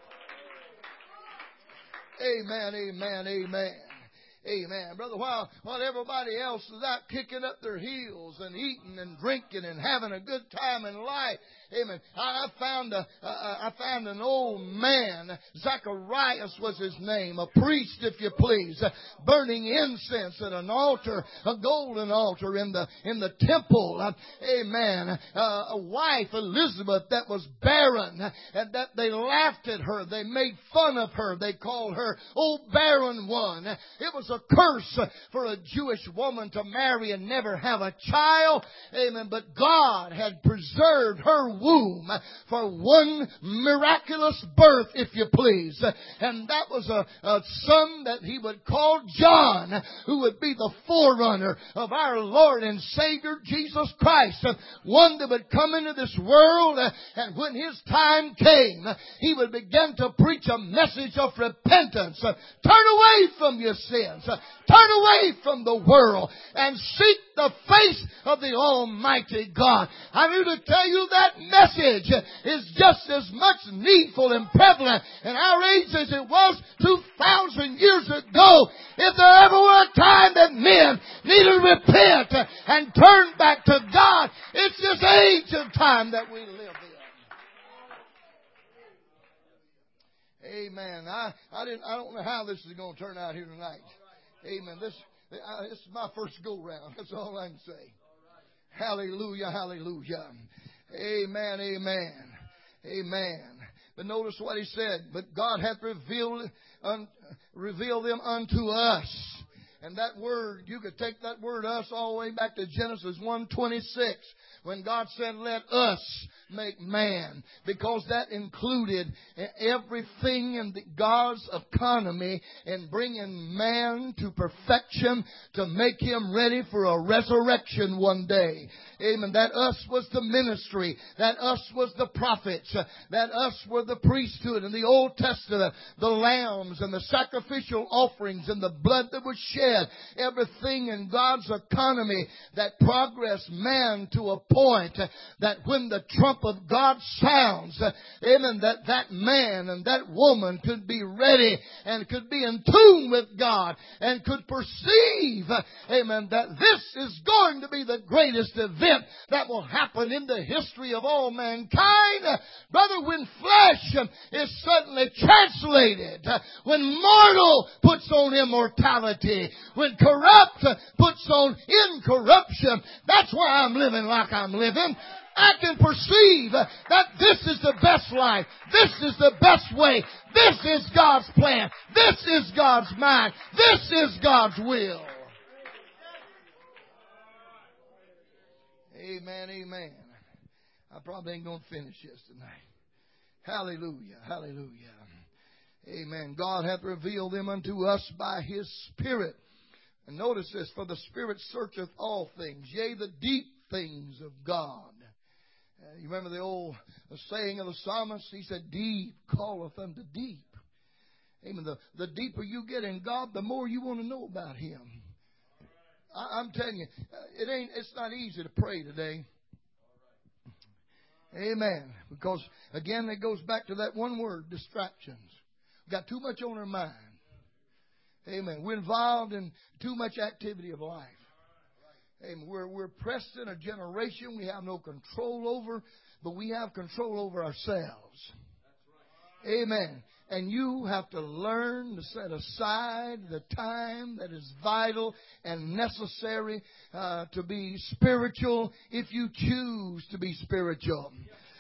Amen, amen, amen. Amen. Brother, while, while everybody else is out kicking up their heels and eating and drinking and having a good time in life, amen, I, I found a, uh, I found an old man, Zacharias was his name, a priest, if you please, uh, burning incense at an altar, a golden altar in the, in the temple. Uh, amen. Uh, a wife, Elizabeth, that was barren, and that they laughed at her. They made fun of her. They called her, oh, barren one. It was a curse for a Jewish woman to marry and never have a child. Amen. But God had preserved her womb for one miraculous birth, if you please. And that was a, a son that he would call John, who would be the forerunner of our Lord and Savior Jesus Christ. One that would come into this world, and when his time came, he would begin to preach a message of repentance. Turn away from your sins. Turn away from the world and seek the face of the Almighty God. I'm here to tell you that message is just as much needful and prevalent in our age as it was two thousand years ago. If there ever were a time that men need to repent and turn back to God, it's this age of time that we live in. Amen. I, I didn't. I don't know how this is going to turn out here tonight. Amen. This, uh, this is my first go round. That's all I can say. Hallelujah. Hallelujah. Amen. Amen. Amen. But notice what he said. But God hath revealed, un, revealed them unto us. And that word, you could take that word us all the way back to Genesis one twenty-six. When God said, let us make man. Because that included everything in the, God's economy in bringing man to perfection to make him ready for a resurrection one day. Amen. That us was the ministry. That us was the prophets. That us were the priesthood in the Old Testament. The lambs and the sacrificial offerings and the blood that was shed. Everything in God's economy that progressed man to a point that when the trump of God sounds, amen, that that man and that woman could be ready and could be in tune with God and could perceive, amen, that this is going to be the greatest event that will happen in the history of all mankind. Brother, when flesh is suddenly translated, when mortal puts on immortality, when corrupt puts on incorruption, that's why I'm living like I'm living. I can perceive that this is the best life. This is the best way. This is God's plan. This is God's mind. This is God's will. Amen, amen. I probably ain't going to finish this tonight. Hallelujah, hallelujah. Amen. God hath revealed them unto us by His Spirit. And notice this, for the Spirit searcheth all things, yea, the deep things of God. Uh, you remember the old the saying of the psalmist? He said, deep calleth unto deep. Amen. The, the deeper you get in God, the more you want to know about Him. I, I'm telling you, it ain't. It's not easy to pray today. Amen. Because, again, it goes back to that one word, distractions. We've got too much on our mind. Amen. We're involved in too much activity of life. Amen. We're, we're pressed in a generation we have no control over, but we have control over ourselves. Amen. And you have to learn to set aside the time that is vital and necessary uh, to be spiritual if you choose to be spiritual.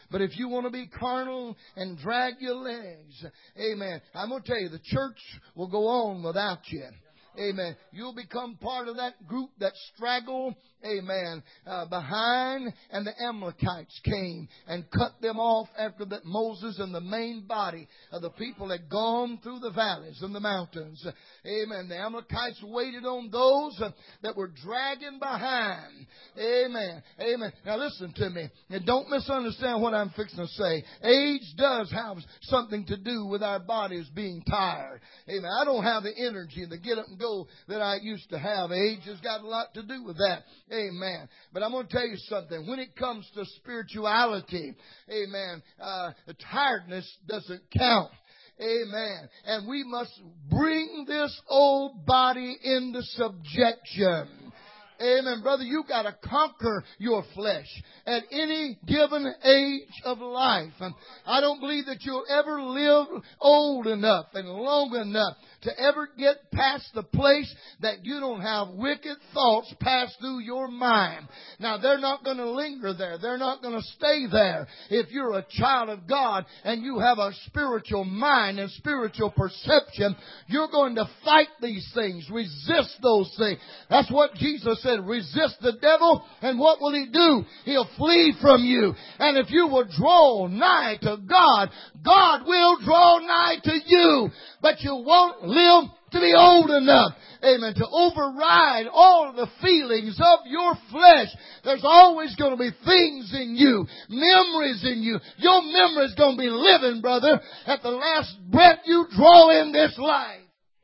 But if you want to be carnal and drag your legs, amen, I'm going to tell you, the church will go on without you. Amen. You'll become part of that group that straggled, amen, uh, behind, and the Amalekites came and cut them off after that Moses and the main body of the people had gone through the valleys and the mountains. Amen. The Amalekites waited on those uh, that were dragging behind. Amen. Amen. Now listen to me. And don't misunderstand what I'm fixing to say. Age does have something to do with our bodies being tired. Amen. I don't have the energy to get up and go that I used to have. Age has got a lot to do with that. Amen. But I'm going to tell you something. When it comes to spirituality, amen, uh, the tiredness doesn't count. Amen. And we must bring this old body into subjection. Amen, brother. You got to conquer your flesh at any given age of life. And I don't believe that you'll ever live old enough and long enough to ever get past the place that you don't have wicked thoughts pass through your mind. Now, they're not going to linger there. They're not going to stay there. If you're a child of God and you have a spiritual mind and spiritual perception, you're going to fight these things. Resist those things. That's what Jesus said. Resist the devil, and what will he do? He'll flee from you. And if you will draw nigh to God, God will draw nigh to you. But you won't live to be old enough, amen, to override all of the feelings of your flesh. There's always going to be things in you, memories in you. Your memory's going to be living, brother, at the last breath you draw in this life.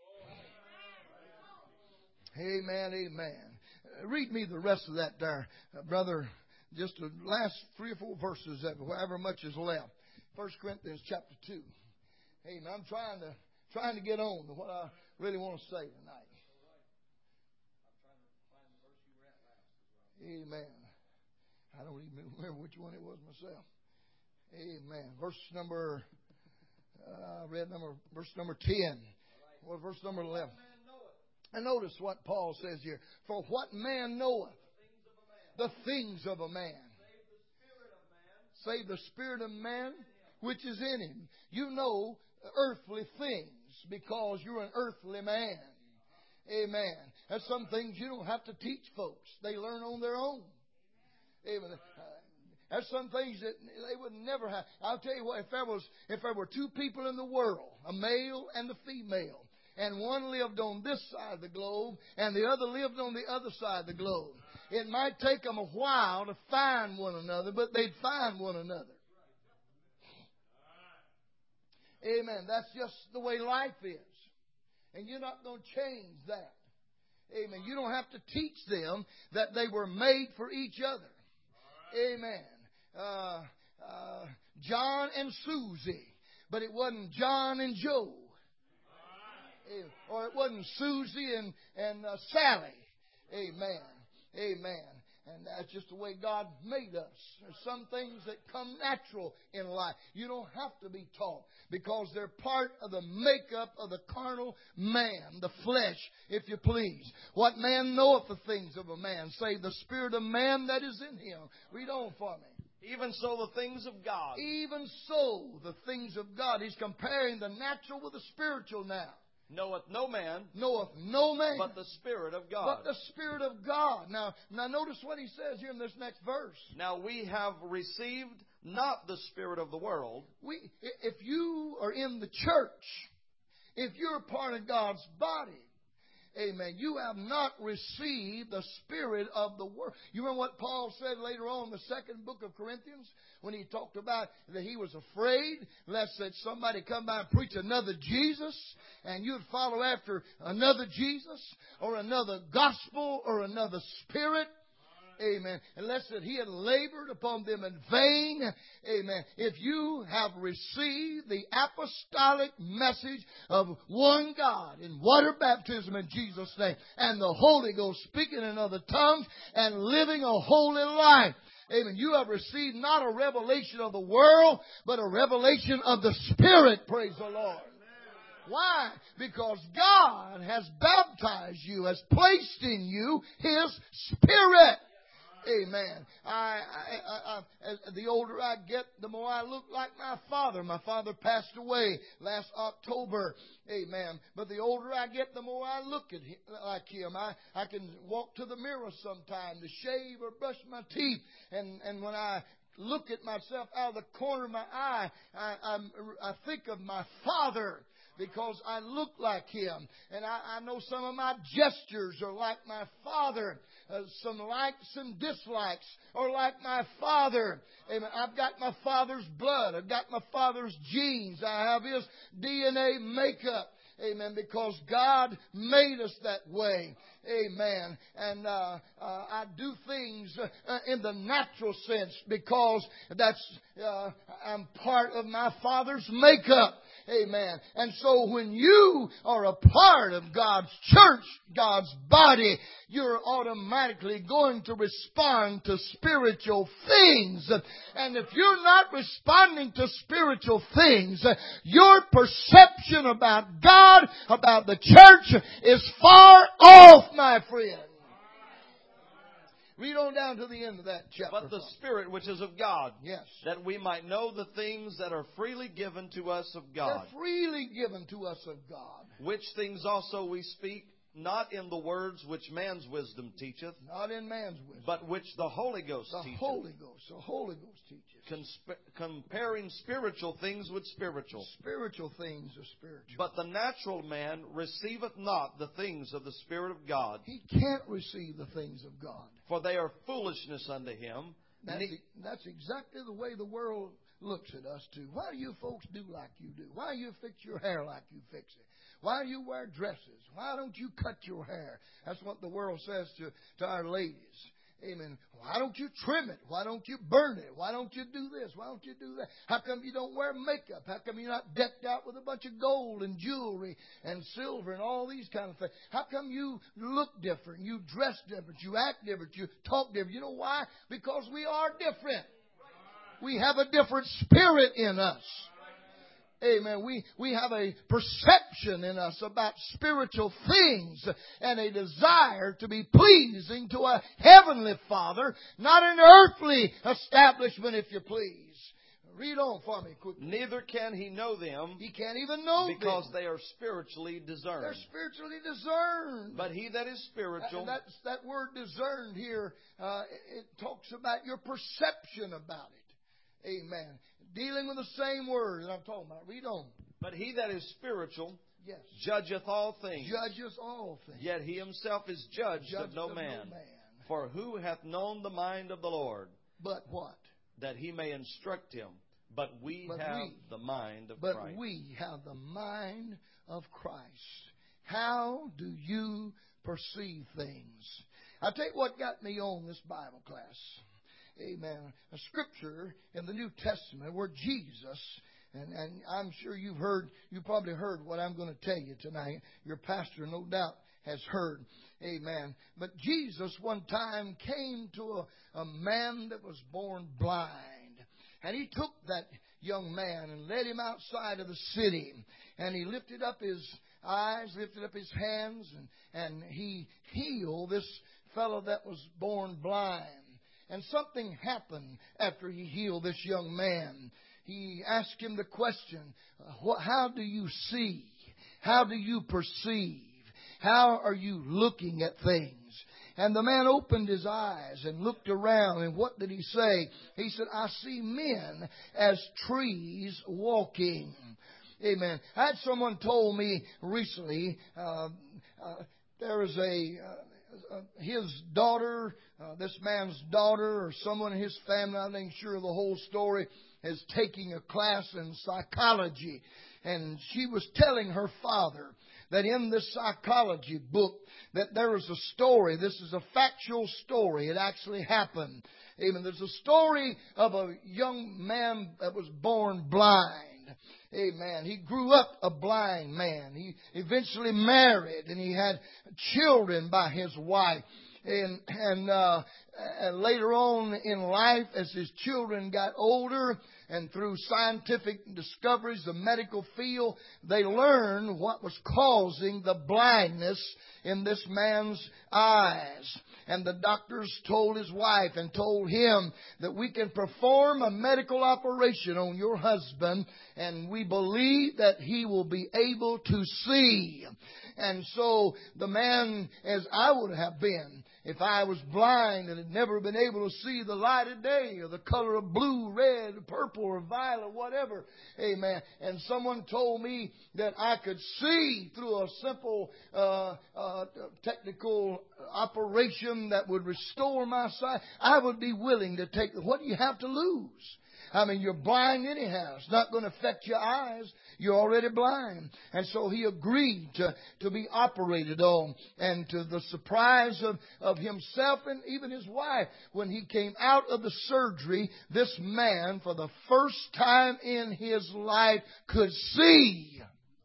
Amen, amen. Read me the rest of that there, uh, brother. Just the last three or four verses, that however much is left. First Corinthians chapter two. Amen. I'm trying to trying to get on to what I really want to say tonight. Amen. I don't even remember which one it was myself. Amen. Verse number, uh, read number verse number ten. Well, verse number eleven. And notice what Paul says here. For what man knoweth the things of a man, save the spirit of man which is in him. You know earthly things because you're an earthly man. Amen. There's some things you don't have to teach folks. They learn on their own. Amen. There's some things that they would never have. I'll tell you what, if there was, if there were two people in the world, a male and a female, and one lived on this side of the globe, and the other lived on the other side of the globe. It might take them a while to find one another, but they'd find one another. Amen. That's just the way life is. And you're not going to change that. Amen. You don't have to teach them that they were made for each other. Amen. Uh, uh, John and Susie, but it wasn't John and Joe. Or it wasn't Susie and, and uh, Sally. Amen. Amen. And that's just the way God made us. There's some things that come natural in life. You don't have to be taught because they're part of the makeup of the carnal man, the flesh, if you please. What man knoweth the things of a man, save the spirit of man that is in him. Read on for me. Even so the things of God. Even so the things of God. He's comparing the natural with the spiritual now. Knoweth no man, knoweth no man, but the Spirit of God. But the Spirit of God. Now, now notice what he says here in this next verse. Now we have received not the spirit of the world. We, if you are in the church, if you're a part of God's body, amen, you have not received the spirit of the world. You remember what Paul said later on in the second book of Corinthians when he talked about that he was afraid lest that somebody come by and preach another Jesus and you'd follow after another Jesus or another gospel or another spirit. Amen. Unless that he had labored upon them in vain. Amen. If you have received the apostolic message of one God in water baptism in Jesus' name and the Holy Ghost speaking in other tongues and living a holy life. Amen. You have received not a revelation of the world, but a revelation of the Spirit. Praise the Lord. Why? Because God has baptized you, has placed in you His Spirit. Amen. I, I, I, I, as the older I get, the more I look like my father. My father passed away last October. Amen. But the older I get, the more I look at him, like him. I, I can walk to the mirror sometime to shave or brush my teeth. And, and when I look at myself out of the corner of my eye, I, I'm, I think of my father. Because I look like him. And I, I know some of my gestures are like my father. Uh, some likes and dislikes are like my father. Amen. I've got my father's blood. I've got my father's genes. I have his D N A makeup. Amen. Because God made us that way. Amen. And uh, uh, I do things uh, in the natural sense because that's uh, I'm part of my father's makeup. Amen. And so when you are a part of God's church, God's body, you're automatically going to respond to spiritual things. And if you're not responding to spiritual things, your perception about God, about the church, is far off, my friend. Read on down to the end of that chapter. But the Spirit which is of God, yes, that we might know the things that are freely given to us of God. They're freely given to us of God. Which things also we speak, not in the words which man's wisdom teacheth, not in man's wisdom, but which the Holy Ghost the teacheth. Holy Ghost, the Holy Ghost teaches. Consp- comparing spiritual things with spiritual. Spiritual things are spiritual. But the natural man receiveth not the things of the Spirit of God. He can't receive the things of God. For they are foolishness unto him. That's, ne- that's exactly the way the world looks at us too. Why do you folks do like you do? Why do you fix your hair like you fix it? Why do you wear dresses? Why don't you cut your hair? That's what the world says to, to our ladies. Amen. Why don't you trim it? Why don't you burn it? Why don't you do this? Why don't you do that? How come you don't wear makeup? How come you're not decked out with a bunch of gold and jewelry and silver and all these kind of things? How come you look different? You dress different. You act different. You talk different. You know why? Because we are different. We have a different spirit in us. Amen. We, we have a perception in us about spiritual things and a desire to be pleasing to a heavenly Father, not an earthly establishment, if you please. Read on for me quickly. Neither can he know them. He can't even know them. Because they are spiritually discerned. They're spiritually discerned. But he that is spiritual. That, that's, that word discerned here, uh, it, it talks about your perception about it. Amen. Dealing with the same word that I'm talking about. Read on. But he that is spiritual, yes, judgeth all things. Judges all things. Yet he himself is judged, judged of, no, of man. no man. For who hath known the mind of the Lord? But what? That he may instruct him. But we but have we, the mind of but Christ. But we have the mind of Christ. How do you perceive things? I'll tell you what got me on this Bible class. Amen. A scripture in the New Testament where Jesus, and, and I'm sure you've heard, you probably heard what I'm going to tell you tonight. Your pastor, no doubt, has heard. Amen. But Jesus one time came to a, a man that was born blind. And he took that young man and led him outside of the city. And he lifted up his eyes, lifted up his hands, and, and he healed this fellow that was born blind. And something happened after he healed this young man. He asked him the question, how do you see? How do you perceive? How are you looking at things? And the man opened his eyes and looked around. And what did he say? He said, I see men as trees walking. Amen. I had someone told me recently, uh, uh, there is a... Uh, Uh, his daughter, uh, this man's daughter, or someone in his family, I'm not sure of the whole story, is taking a class in psychology. And she was telling her father that in this psychology book that there is a story. This is a factual story. It actually happened. Amen. There's a story of a young man that was born blind. Amen. He grew up a blind man. He eventually married and he had children by his wife. And, and, uh, and later on in life, as his children got older, and through scientific discoveries, the medical field, they learned what was causing the blindness in this man's eyes. And the doctors told his wife and told him that we can perform a medical operation on your husband, and we believe that he will be able to see. And so the man, as I would have been, if I was blind and had never been able to see the light of day or the color of blue, red, purple, or violet, whatever, amen, and someone told me that I could see through a simple uh, uh, technical operation that would restore my sight, I would be willing to take the, what do you have to lose? I mean, you're blind anyhow. It's not going to affect your eyes. You're already blind. And so he agreed to, to be operated on. And to the surprise of, of himself and even his wife, when he came out of the surgery, this man, for the first time in his life, could see.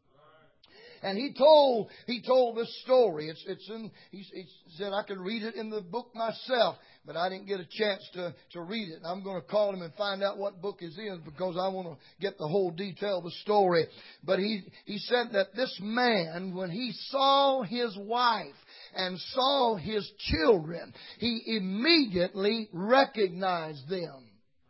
And he told, he told this story. It's, it's in, he, he said I could read it in the book myself, but I didn't get a chance to, to read it. I'm going to call him and find out what book it's in because I want to get the whole detail of the story. But he, he said that this man, when he saw his wife and saw his children, he immediately recognized them.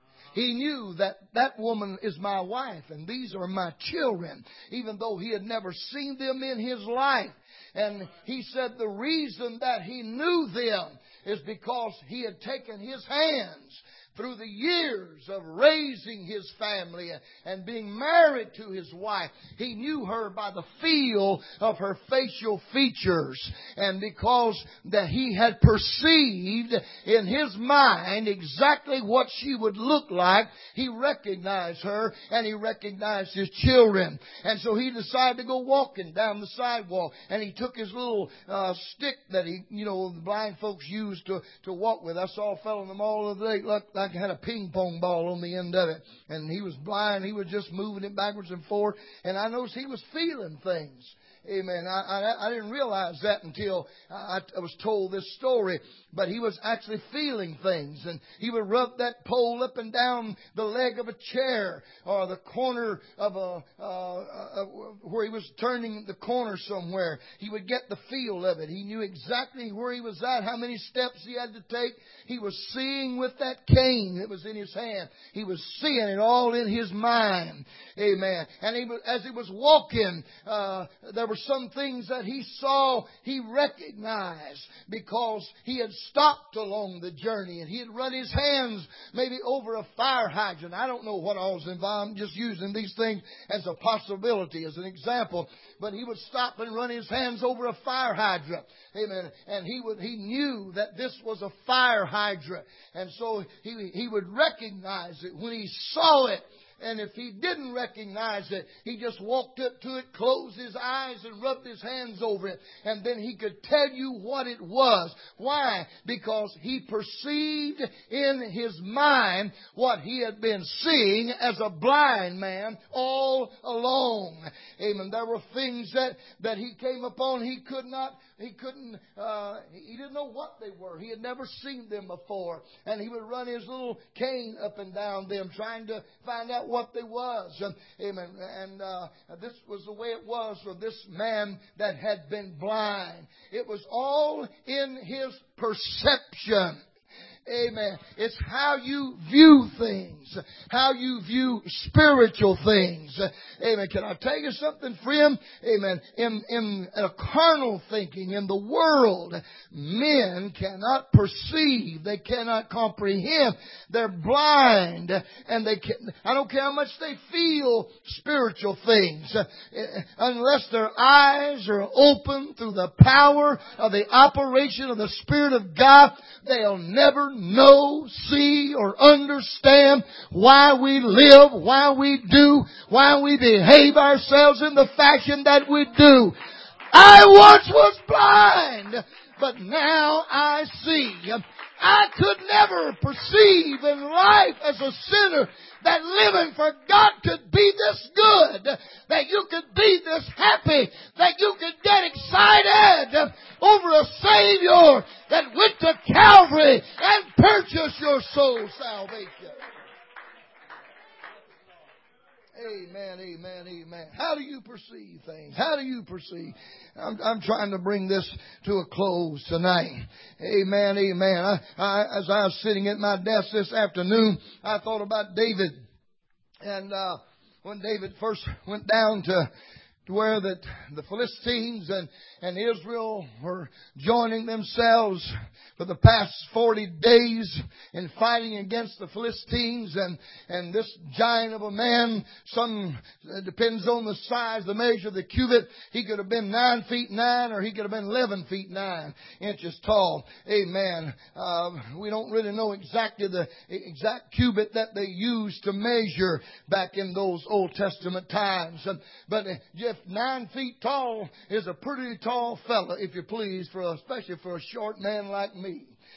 He knew that that woman is my wife and these are my children, even though he had never seen them in his life. And he said the reason that he knew them is because he had taken his hands through the years of raising his family and being married to his wife. He knew her by the feel of her facial features. And because that he had perceived in his mind exactly what she would look like, he recognized her and he recognized his children. And so he decided to go walking down the sidewalk. And he took his little uh, stick that he, you know, the blind folks use to, to walk with. I saw a fellow in the mall the other day, looked like had a ping pong ball on the end of it. And he was blind. He was just moving it backwards and forth. And I noticed he was feeling things. Amen. I, I, I didn't realize that until I, I was told this story. But he was actually feeling things. And he would rub that pole up and down the leg of a chair or the corner of a, uh, uh, where he was turning the corner somewhere. He would get the feel of it. He knew exactly where he was at, how many steps he had to take. He was seeing with that cane that was in his hand. He was seeing it all in his mind. Amen. And he was, as he was walking, uh, there were some things that he saw, he recognized because he had stopped along the journey and he had run his hands maybe over a fire hydrant. I don't know what all's involved. I'm just using these things as a possibility, as an example. But he would stop and run his hands over a fire hydrant. Amen. And he would, he knew that this was a fire hydrant. And so he, he would recognize it when he saw it. And if he didn't recognize it, he just walked up to it, closed his eyes and rubbed his hands over it. And then he could tell you what it was. Why? Because he perceived in his mind what he had been seeing as a blind man all along. Amen. There were things that, that he came upon he could not, he couldn't, uh, he didn't know what they were. He had never seen them before. And he would run his little cane up and down them trying to find out what they was. And, amen. And uh, this was the way it was for this man that had been blind. It was all in his perception. Amen. It's how you view things, how you view spiritual things. Amen. Can I tell you something, friend? Amen. In, in a carnal thinking, in the world, men cannot perceive. They cannot comprehend. They're blind. And they can, I don't care how much they feel spiritual things. Unless their eyes are open through the power of the operation of the Spirit of God, they'll never know, see, or understand why we live, why we do, why we behave ourselves in the fashion that we do. I once was blind, but now I see. I could never perceive in life as a sinner that living for God could be this good, that you could be this happy, that you could get excited over a Savior that went to Calvary and purchased your soul's salvation. Amen, amen, amen. How do you perceive things? How do you perceive? I'm, I'm trying to bring this to a close tonight. Amen, amen. I, I, as I was sitting at my desk this afternoon, I thought about David. And uh, when David first went down to, to where that the Philistines and, and Israel were joining themselves for the past forty days in fighting against the Philistines, and, and this giant of a man, some, it depends on the size, the measure of the cubit, he could have been nine feet nine or he could have been eleven feet nine inches tall. Amen. Uh, we don't really know exactly the exact cubit that they used to measure back in those Old Testament times. But if nine feet tall is a pretty tall fella, if you please, for a, especially for a short man like me.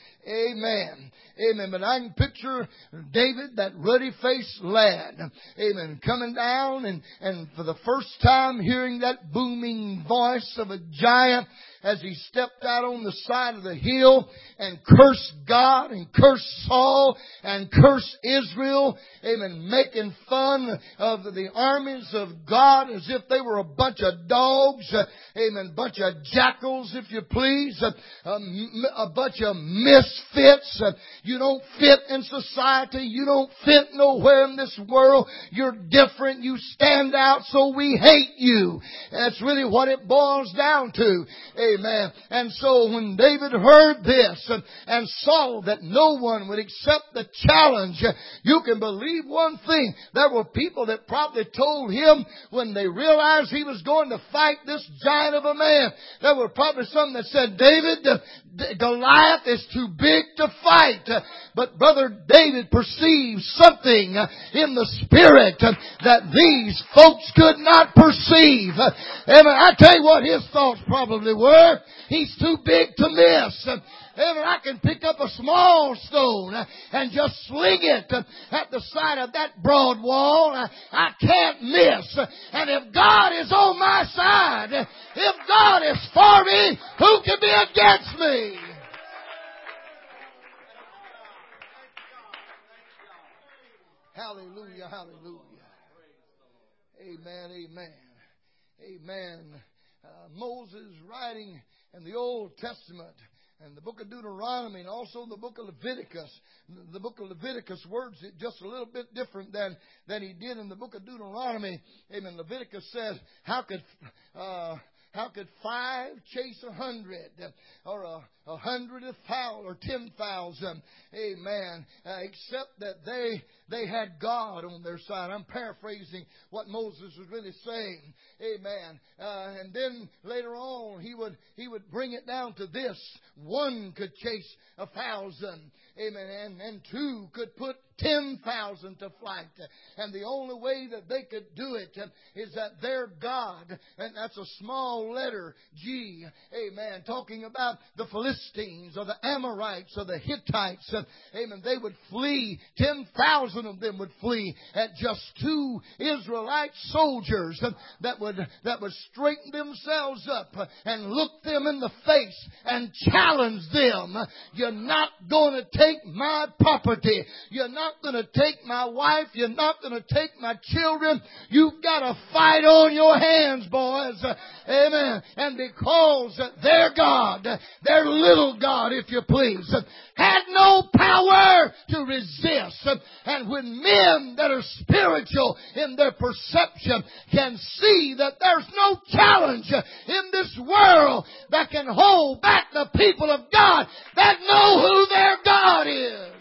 Amen. Amen. But I can picture David, that ruddy-faced lad, amen, coming down and, and for the first time hearing that booming voice of a giant as he stepped out on the side of the hill and cursed God and cursed Saul and cursed Israel. Amen. Making fun of the armies of God as if they were a bunch of dogs. Amen. Bunch of jackals, if you please. A, a bunch of misfits. You don't fit in society. You don't fit nowhere in this world. You're different. You stand out, so we hate you. That's really what it boils down to. Amen. And so when David heard this and, and saw that no one would accept the challenge, you can believe one thing. There were people that probably told him when they realized he was going to fight this giant of a man, there were probably some that said, David, Goliath is too big to fight. But Brother David perceived something in the spirit that these folks could not perceive. And I tell you what his thoughts probably were. He's too big to miss. Ever I can pick up a small stone and just sling it at the side of that broad wall. I can't miss. And if God is on my side, if God is for me, who can be against me? Hallelujah, hallelujah. Amen, amen. Amen. Uh, Moses writing in the Old Testament and the book of Deuteronomy and also the book of Leviticus. The book of Leviticus words it just a little bit different than, than he did in the book of Deuteronomy. Amen. Leviticus says, how could, uh, how could five chase a hundred or a, a hundred a thousand or ten thousand? Amen. Uh, except that they, they had God on their side. I'm paraphrasing what Moses was really saying. Amen. Uh, and then later on, he would, he would bring it down to this. One could chase a thousand. Amen. And, and two could put ten thousand to flight. And the only way that they could do it is that their God, and that's a small letter, G, amen, talking about the Philistines or the Amorites or the Hittites, amen, they would flee. ten thousand of them would flee at just two Israelite soldiers that would, that would straighten themselves up and look them in the face and challenge them. You're not going to take my property. You're not going to take my wife. You're not going to take my children. You've got a fight on your hands, boys. Amen. And because their God, their little God, if you please, had no power to resist. And when men that are spiritual in their perception can see that there's no challenge in this world that can hold back the people of God that know who their God is.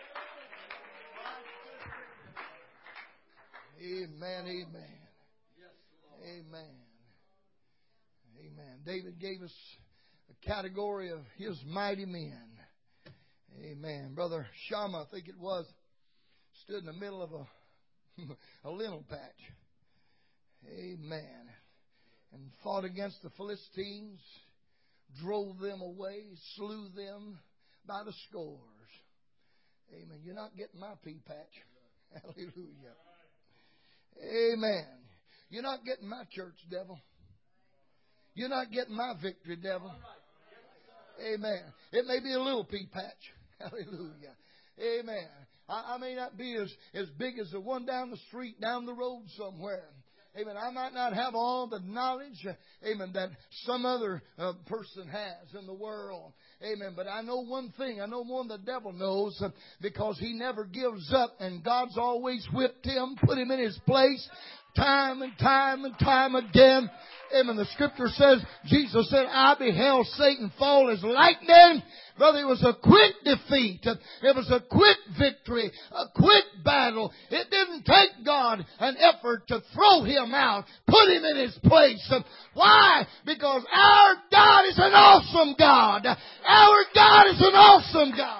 Amen, amen. Amen. Amen. David gave us a category of his mighty men. Amen. Brother Shammah, I think it was, stood in the middle of a, a lentil patch. Amen. And fought against the Philistines, drove them away, slew them by the scores. Amen. You're not getting my pea patch. Hallelujah. Amen. You're not getting my church, devil. You're not getting my victory, devil. Amen. It may be a little pea patch. Hallelujah. Amen. I, I may not be as, as big as the one down the street, down the road somewhere. Amen. I might not have all the knowledge, amen, that some other uh, person has in the world. Amen. But I know one thing. I know more than the devil knows, uh, because he never gives up, and God's always whipped him, put him in his place, time and time and time again. Amen. The Scripture says, Jesus said, I beheld Satan fall as lightning. Brother, it was a quick defeat. It was a quick victory. A quick battle. It didn't take God an effort to throw him out, put him in his place. Why? Because our God is an awesome God. Our God is an awesome God.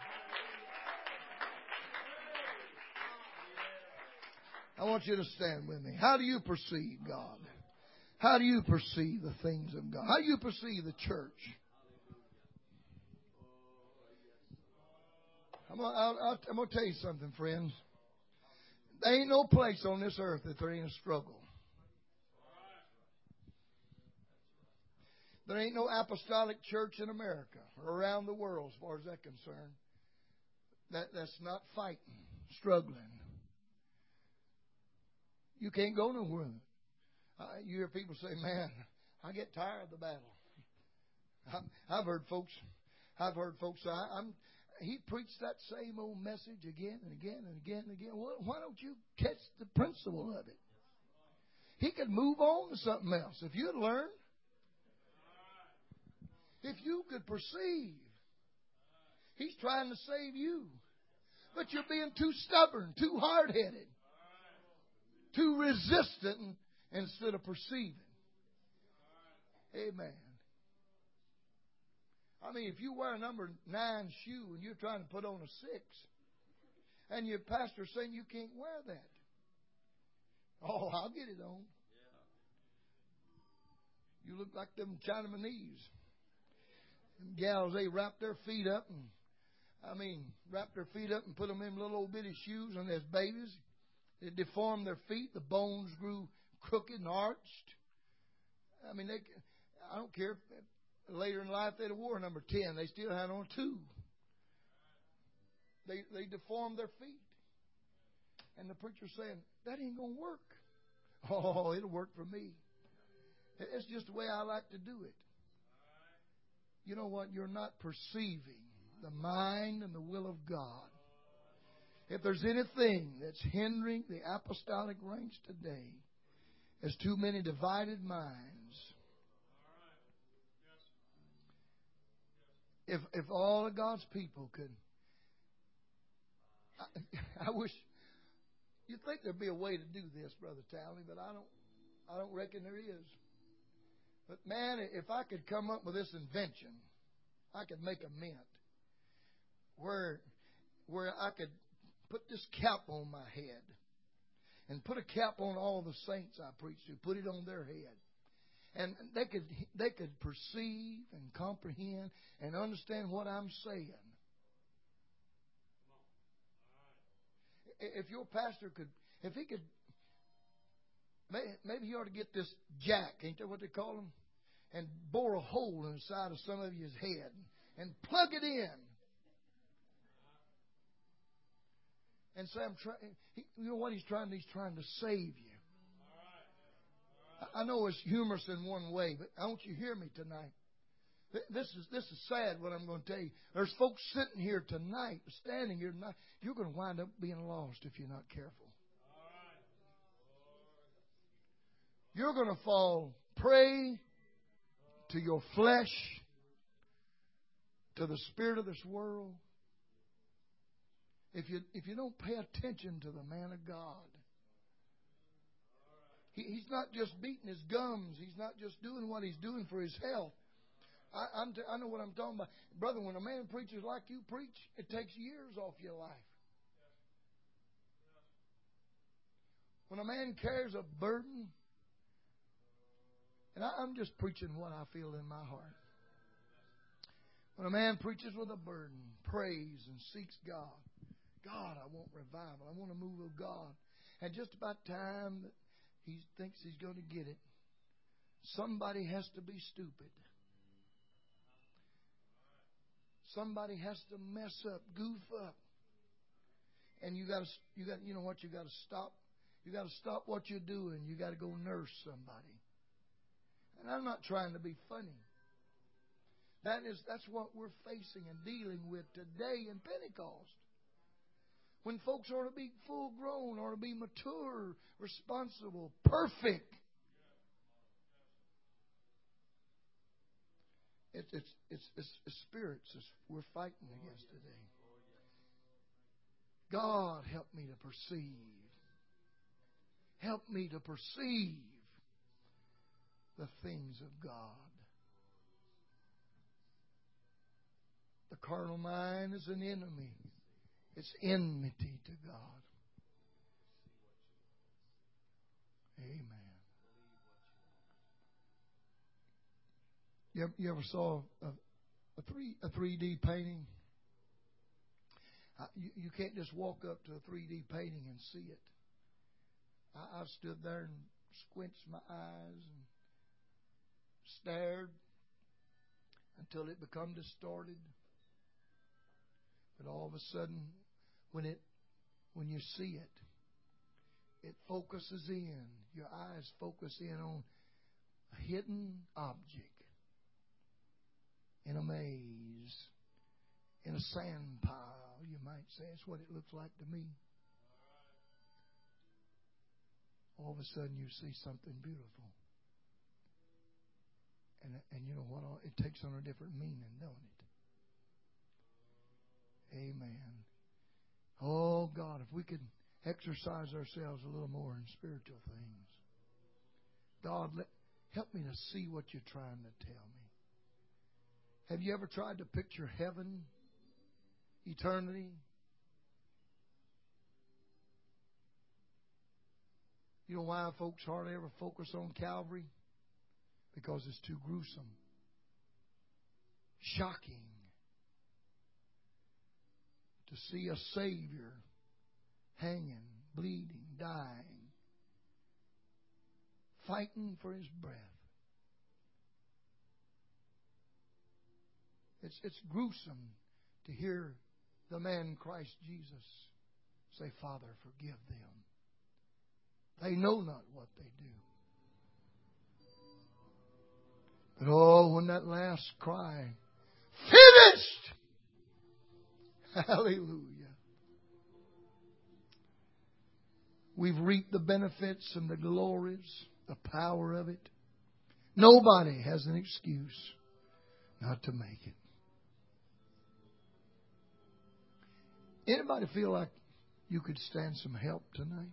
I want you to stand with me. How do you perceive God? How do you perceive the things of God? How do you perceive the church? I'm going to tell you something, friends. There ain't no place on this earth that there ain't a struggle. There ain't no apostolic church in America or around the world, as far as that's concerned, that, that's not fighting, struggling. You can't go nowhere. Uh, you hear people say, man, I get tired of the battle. I've heard folks, I've heard folks say, I'm, he preached that same old message again and again and again and again. Well, why don't you catch the principle of it? He could move on to something else. If you'd learn, if you could perceive, he's trying to save you. But you're being too stubborn, too hard-headed, too resistant instead of perceiving. Amen. I mean, if you wear a number nine shoe and you're trying to put on a six, and your pastor's saying you can't wear that, oh, I'll get it on. You look like them Chinamanese. Them gals, they wrap their feet up and, I mean, wrap their feet up and put them in little old bitty shoes, and as babies, they deformed their feet. The bones grew crooked and arched. I mean, they, I don't care if later in life they'd have wore number ten. They still had on two. They they deformed their feet. And the preacher's saying, that ain't going to work. Oh, it'll work for me. It's just the way I like to do it. You know what? You're not perceiving the mind and the will of God. If there's anything that's hindering the apostolic ranks today, there's too many divided minds. If if all of God's people could, I, I wish, you'd think there'd be a way to do this, Brother Townley, but I don't, I don't reckon there is. But man, if I could come up with this invention, I could make a mint where, where I could put this cap on my head and put a cap on all the saints I preach to, put it on their head. And they could they could perceive and comprehend and understand what I'm saying. If your pastor could, if he could, maybe he ought to get this jack, ain't that what they call them? And bore a hole in the side of some of his head and plug it in. And say, I'm trying. You know what he's trying? He's trying to save you. I know it's humorous in one way, but I want you to hear me tonight. This is this is sad what I'm going to tell you. There's folks sitting here tonight, standing here tonight. You're going to wind up being lost if you're not careful. You're going to fall prey to your flesh, to the spirit of this world. If you if you don't pay attention to the man of God. He's not just beating his gums. He's not just doing what he's doing for his health. I, I'm t- I know what I'm talking about. Brother, when a man preaches like you preach, it takes years off your life. When a man carries a burden, and I, I'm just preaching what I feel in my heart. When a man preaches with a burden, prays and seeks God. God, I want revival. I want a move of God. And just about time that he thinks he's going to get it, somebody has to be stupid. Somebody has to mess up, goof up. and you got to, you got, you know what? You got to stop. You got to stop what you're doing. You got to go nurse somebody. And I'm not trying to be funny. That is, that's what we're facing and dealing with today in Pentecost. When folks ought to be full grown, ought to be mature, responsible, perfect. It's it's it's, it's, it's spirits we're fighting against today. God, help me to perceive. Help me to perceive the things of God. The carnal mind is an enemy. It's enmity to God. Amen. You ever, you ever saw a, a three a three D painting? Uh, you, you can't just walk up to a three D painting and see it. I, I stood there and squinched my eyes and stared until it become distorted. But all of a sudden, when it, when you see it, it focuses in. Your eyes focus in on a hidden object in a maze, in a sand pile, you might say. That's what it looks like to me. All of a sudden, you see something beautiful. And, and you know what? It takes on a different meaning, don't it? Amen. Oh, God, if we could exercise ourselves a little more in spiritual things. God, let, help me to see what you're trying to tell me. Have you ever tried to picture heaven, eternity? You know why folks hardly ever focus on Calvary? Because it's too gruesome, shocking to see a Savior hanging, bleeding, dying, fighting for His breath. It's, it's gruesome to hear the man Christ Jesus say, Father, forgive them. They know not what they do. But oh, when that last cry, finished! Hallelujah. We've reaped the benefits and the glories, the power of it. Nobody has an excuse not to make it. Anybody feel like you could stand some help tonight?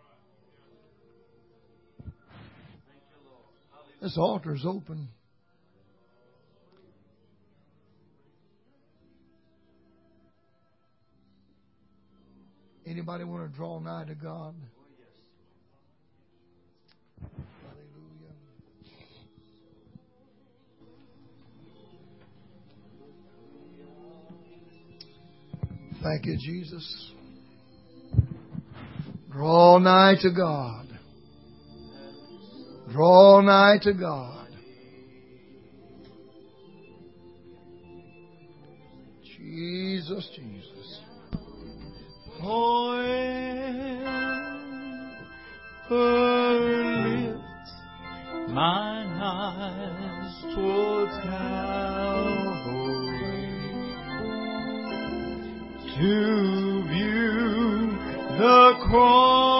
This altar is open. Anybody want to draw nigh to God? Hallelujah. Thank you, Jesus. Draw nigh to God. Draw nigh to God. Jesus, Jesus. Forever lift mine eyes towards Calvary to view the cross